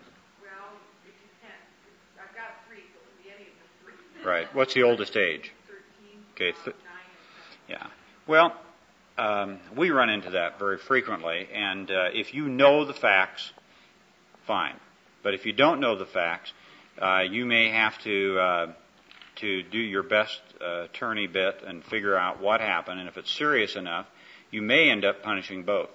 Right. What's the oldest age? Okay. Th- yeah. Well, um, we run into that very frequently, and uh, if you know the facts, fine. But if you don't know the facts, uh, you may have to uh, to do your best uh, attorney bit and figure out what happened. And if it's serious enough, you may end up punishing both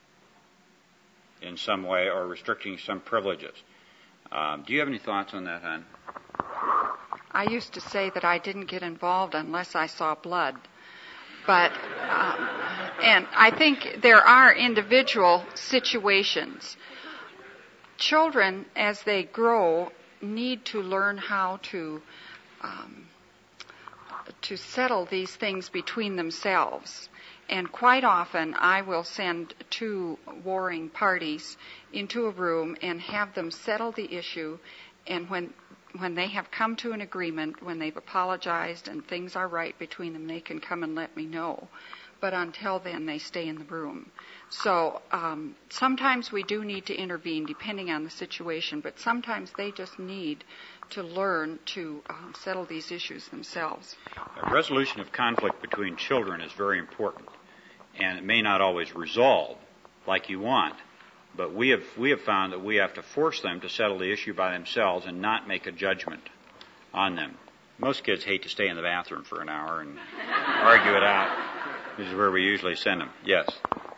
in some way or restricting some privileges. Um, do you have any thoughts on that, Hon? I used to say that I didn't get involved unless I saw blood. But, um, and I think there are individual situations. Children, as they grow, need to learn how to, um, to settle these things between themselves. And quite often I will send two warring parties into a room and have them settle the issue, and when when they have come to an agreement, when they've apologized and things are right between them, they can come and let me know. But until then, they stay in the room. So um, sometimes we do need to intervene depending on the situation, but sometimes they just need to learn to um, settle these issues themselves. A resolution of conflict between children is very important, and it may not always resolve like you want. But we have we have found that we have to force them to settle the issue by themselves and not make a judgment on them. Most kids hate to stay in the bathroom for an hour and argue it out. This is where we usually send them. Yes.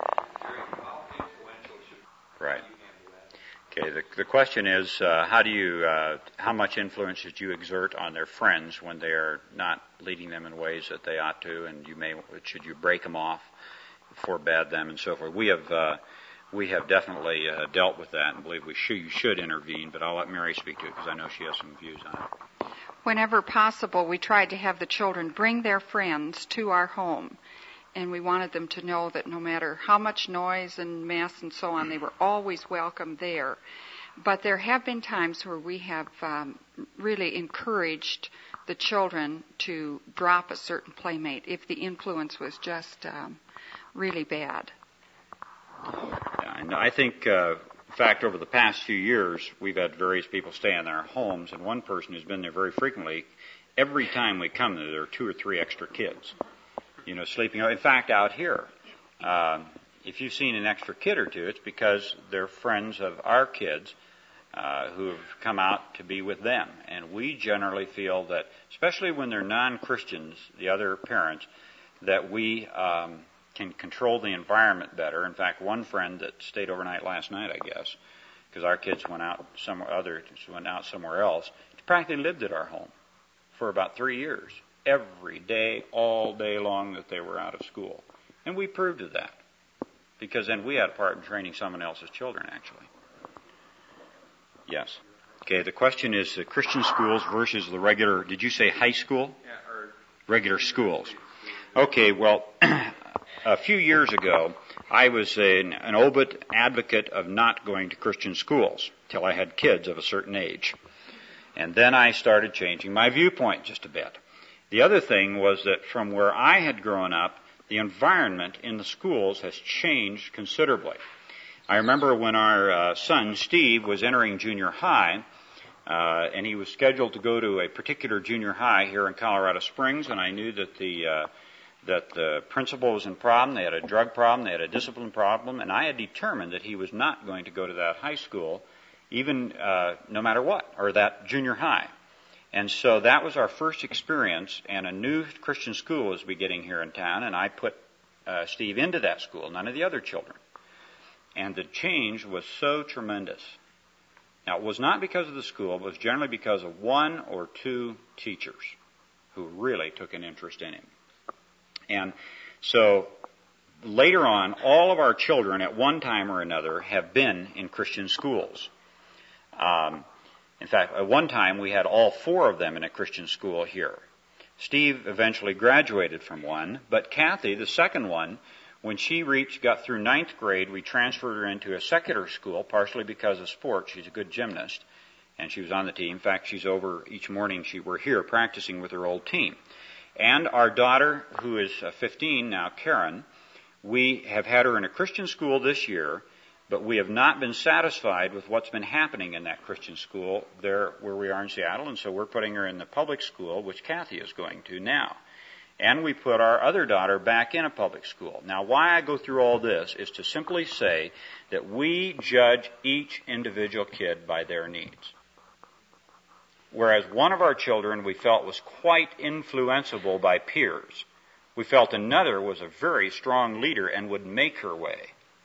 Right. Okay. The the question is, uh, how do you uh, how much influence should you exert on their friends when they are not leading them in ways that they ought to, and you may should you break them off, forbid them, and so forth. We have. Uh, we have definitely uh, dealt with that and believe we should, you should intervene, but I'll let Mary speak to it because I know she has some views on it. Whenever possible, we tried to have the children bring their friends to our home, and we wanted them to know that no matter how much noise and mess and so on, they were always welcome there. But there have been times where we have um, really encouraged the children to drop a certain playmate if the influence was just um, really bad. Yeah, and I think, uh, in fact, over the past few years, we've had various people stay in their homes, and one person who's been there very frequently, every time we come there, there are two or three extra kids, you know, sleeping. In fact, out here, uh, if you've seen an extra kid or two, it's because they're friends of our kids uh, who have come out to be with them. And we generally feel that, especially when they're non-Christians, the other parents, that we um, can control the environment better. In fact, one friend that stayed overnight last night, I guess, because our kids went out somewhere, others went out somewhere else, practically lived at our home for about three years, every day, all day long that they were out of school. And we proved of that, because then we had a part in training someone else's children, actually. Yes. Okay, the question is the Christian schools versus the regular, did you say high school? Yeah, or regular schools. Okay, well, a few years ago, I was an, an obit advocate of not going to Christian schools till I had kids of a certain age. And then I started changing my viewpoint just a bit. The other thing was that from where I had grown up, the environment in the schools has changed considerably. I remember when our uh, son, Steve, was entering junior high, uh, and he was scheduled to go to a particular junior high here in Colorado Springs, and I knew that the uh, that the principal was in problem, they had a drug problem, they had a discipline problem, and I had determined that he was not going to go to that high school, even uh, no matter what, or that junior high. And so that was our first experience, and a new Christian school was beginning here in town, and I put uh, Steve into that school, none of the other children. And the change was so tremendous. Now, it was not because of the school, it was generally because of one or two teachers who really took an interest in him. And so later on, all of our children at one time or another have been in Christian schools. Um, in fact, at one time we had all four of them in a Christian school here. Steve eventually graduated from one, but Kathy, the second one, when she reached, got through ninth grade, we transferred her into a secular school, partially because of sport. She's a good gymnast, and she was on the team. In fact, she's over each morning. She we're here practicing with her old team. And our daughter, who is fifteen now, Karen, we have had her in a Christian school this year, but we have not been satisfied with what's been happening in that Christian school there where we are in Seattle, and so we're putting her in the public school, which Kathy is going to now. And we put our other daughter back in a public school. Now, why I go through all this is to simply say that we judge each individual kid by their needs. Whereas one of our children we felt was quite influenceable by peers. We felt another was a very strong leader and would make her way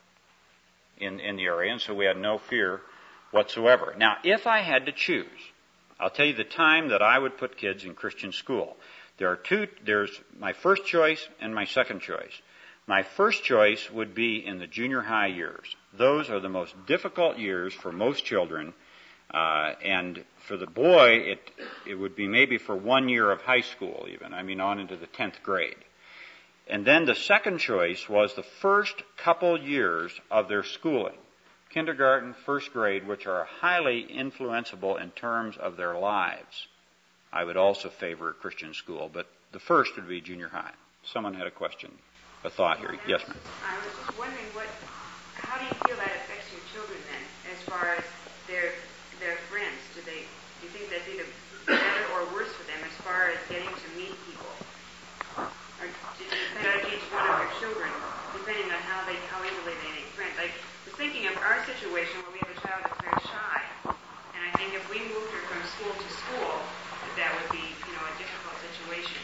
in, in the area, and so we had no fear whatsoever. Now, if I had to choose, I'll tell you the time that I would put kids in Christian school. There are two, there's my first choice and my second choice. My first choice would be in the junior high years. Those are the most difficult years for most children, uh, and for the boy, it it would be maybe for one year of high school even, I mean on into the tenth grade. And then the second choice was the first couple years of their schooling, kindergarten, first grade, which are highly influenceable in terms of their lives. I would also favor a Christian school, but the first would be junior high. Someone had a question, a thought here. Yes, ma'am. I was just wondering, what, how do you feel that affects your children then, as far as their their friends? Do they do you think that's either better or worse for them as far as getting to meet people? Or do you judge each one of your children depending on how they how easily they make friends? I was thinking of our situation where we have a child that's very shy, and I think if we moved her from school to school, that would be, you know, a difficult situation.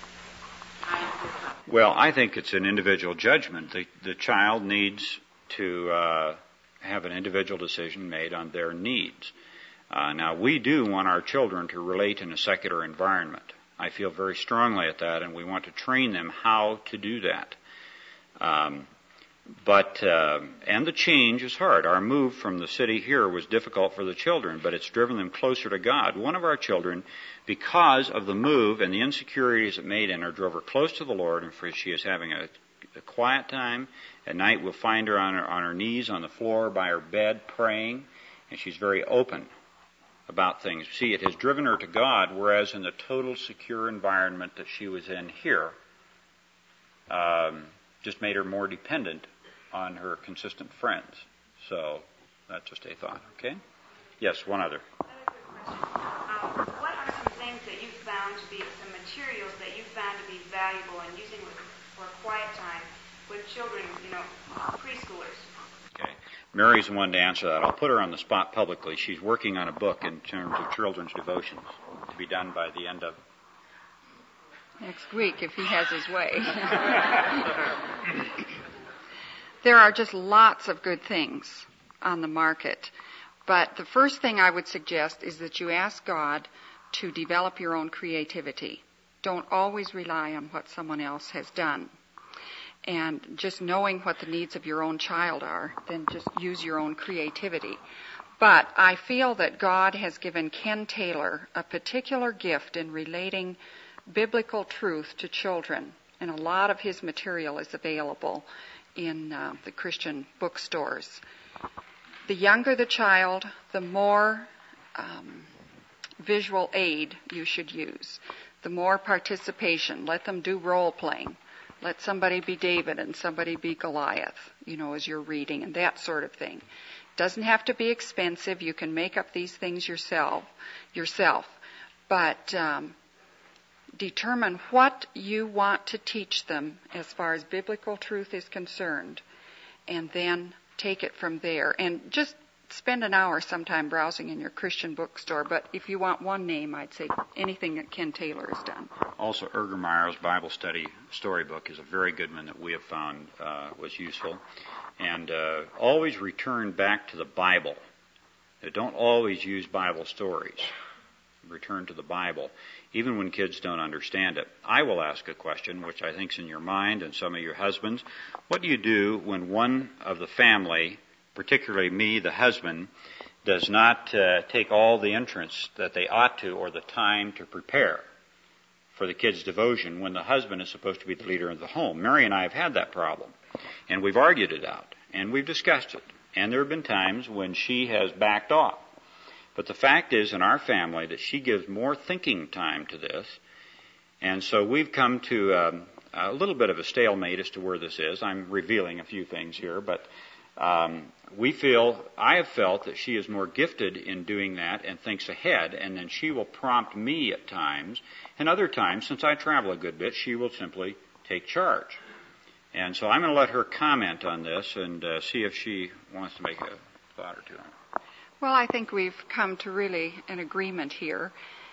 Well, I think it's an individual judgment. The, the child needs to uh, have an individual decision made on their needs. Uh, now, we do want our children to relate in a secular environment. I feel very strongly at that, and we want to train them how to do that. Um, But, uh, and the change is hard. Our move from the city here was difficult for the children, but it's driven them closer to God. One of our children, because of the move and the insecurities it made in her, drove her close to the Lord, and for she is having a, a quiet time. At night we'll find her on her on her knees on the floor by her bed praying, and she's very open about things. See, it has driven her to God, whereas in the total secure environment that she was in here, um, just made her more dependent on her consistent friends. So that's just a thought. Okay? Yes, one other. Um, what are some things that you found to be some materials that you found to be valuable in using with, for quiet time with children, you know, preschoolers? Okay. Mary's the one to answer that. I'll put her on the spot publicly. She's working on a book in terms of children's devotions to be done by the end of next week, if he has his way. There are just lots of good things on the market. But the first thing I would suggest is that you ask God to develop your own creativity. Don't always rely on what someone else has done. And just knowing what the needs of your own child are, then just use your own creativity. But I feel that God has given Ken Taylor a particular gift in relating biblical truth to children. And a lot of his material is available in uh, the Christian bookstores. The younger the child, the more um, visual aid you should use. The more participation. Let them do role playing. Let somebody be David and somebody be Goliath, you know, as you're reading, and that sort of thing. Doesn't have to be expensive. You can make up these things yourself. Yourself, but um, determine what you want to teach them as far as biblical truth is concerned, and then take it from there. And just spend an hour sometime browsing in your Christian bookstore. But if you want one name, I'd say anything that Ken Taylor has done. Also, Ergermeyer's Bible Study Storybook is a very good one that we have found uh, was useful. And uh, always return back to the Bible. Don't always use Bible stories. Return to the Bible, even when kids don't understand it. I will ask a question, which I think is in your mind and some of your husbands. What do you do when one of the family, particularly me, the husband, does not uh, take all the interest that they ought to or the time to prepare for the kids' devotion when the husband is supposed to be the leader of the home? Mary and I have had that problem, and we've argued it out, and we've discussed it, and there have been times when she has backed off. But the fact is in our family that she gives more thinking time to this, and so we've come to um, a little bit of a stalemate as to where this is. I'm revealing a few things here, but um, we feel, I have felt that she is more gifted in doing that and thinks ahead, and then she will prompt me at times, and other times, since I travel a good bit, she will simply take charge. And so I'm going to let her comment on this and uh, see if she wants to make a thought or two on it. Well, I think we've come to really an agreement here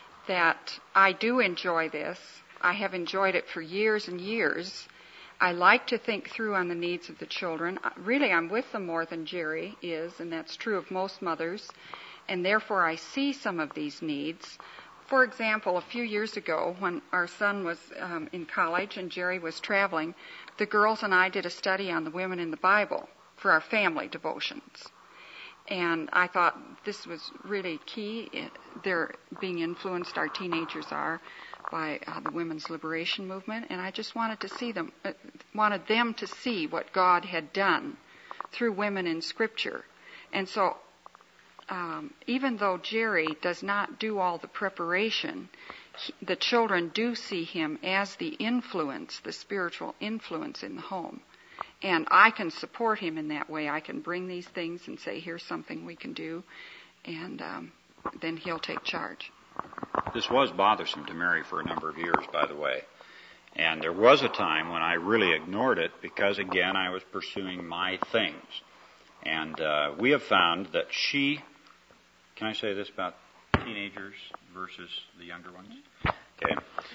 that I do enjoy this. I have enjoyed it for years and years. I like to think through on the needs of the children. Really, I'm with them more than Jerry is, and that's true of most mothers, and therefore I see some of these needs. For example, a few years ago when our son was um, in college and Jerry was traveling, the girls and I did a study on the women in the Bible for our family devotions. And I thought this was really key. They're being influenced, our teenagers are, by uh, the women's liberation movement. And I just wanted to see them, uh, wanted them to see what God had done through women in Scripture. And so um, even though Jerry does not do all the preparation, he, the children do see him as the influence, the spiritual influence in the home. And I can support him in that way. I can bring these things and say, here's something we can do, and um, then he'll take charge. This was bothersome to Mary for a number of years, by the way. And there was a time when I really ignored it because, again, I was pursuing my things. And uh, we have found that she, can I say this about teenagers versus the younger ones? Okay.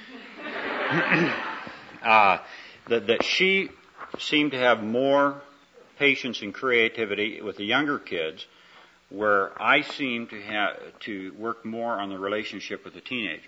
uh, that, that she seemed to have more patience and creativity with the younger kids, where I seem to have to work more on the relationship with the teenagers.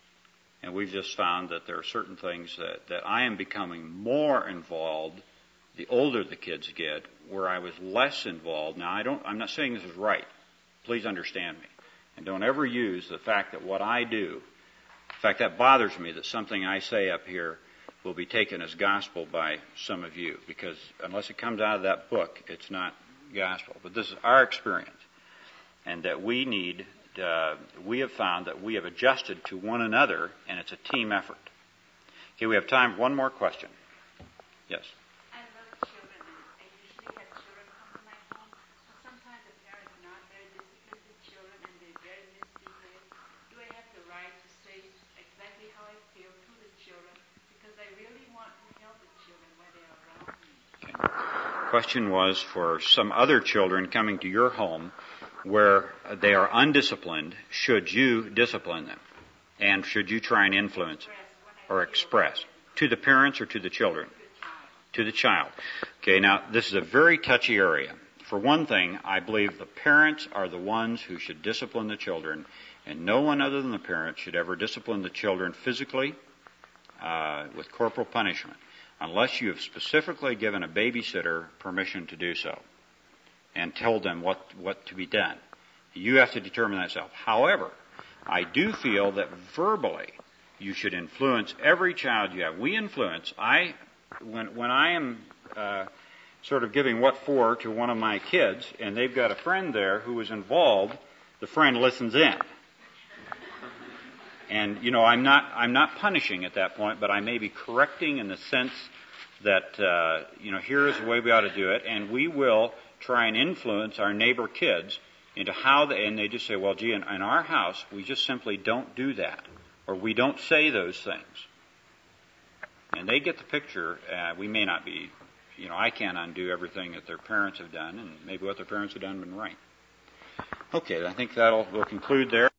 And we've just found that there are certain things that, that I am becoming more involved the older the kids get, where I was less involved. Now, I don't, I'm not saying this is right. Please understand me. And don't ever use the fact that what I do, in fact, that bothers me that something I say up here will be taken as gospel by some of you, because unless it comes out of that book, it's not gospel. But this is our experience, and that we need, uh, we have found that we have adjusted to one another, and it's a team effort. Okay, we have time for one more question. Yes? I love children, and I usually have children come to my home, but sometimes the parents are not very disciplined with children, and they're very misbehaved. Do I have the right to say exactly how I feel to the children? Because I really want to help the children when they are around me. Okay. Question was for some other children coming to your home where they are undisciplined, should you discipline them? And should you try and influence or express? To the parents or to the children? To the child. Okay, now this is a very touchy area. For one thing, I believe the parents are the ones who should discipline the children, and no one other than the parents should ever discipline the children physically uh, with corporal punishment, unless you have specifically given a babysitter permission to do so and told them what, what to be done. You have to determine that yourself. However, I do feel that verbally you should influence every child you have. We influence. I, when when I am uh, sort of giving what for to one of my kids, and they've got a friend there who is involved, the friend listens in. And you know, I'm not I'm not punishing at that point, but I may be correcting in the sense that uh, you know, here is the way we ought to do it, and we will try and influence our neighbor kids into how they, and they just say, well, gee, in, in our house we just simply don't do that. Or we don't say those things. And they get the picture. Uh, we may not be, you know, I can't undo everything that their parents have done, and maybe what their parents have done has been right. Okay, I think that'll, we'll conclude there.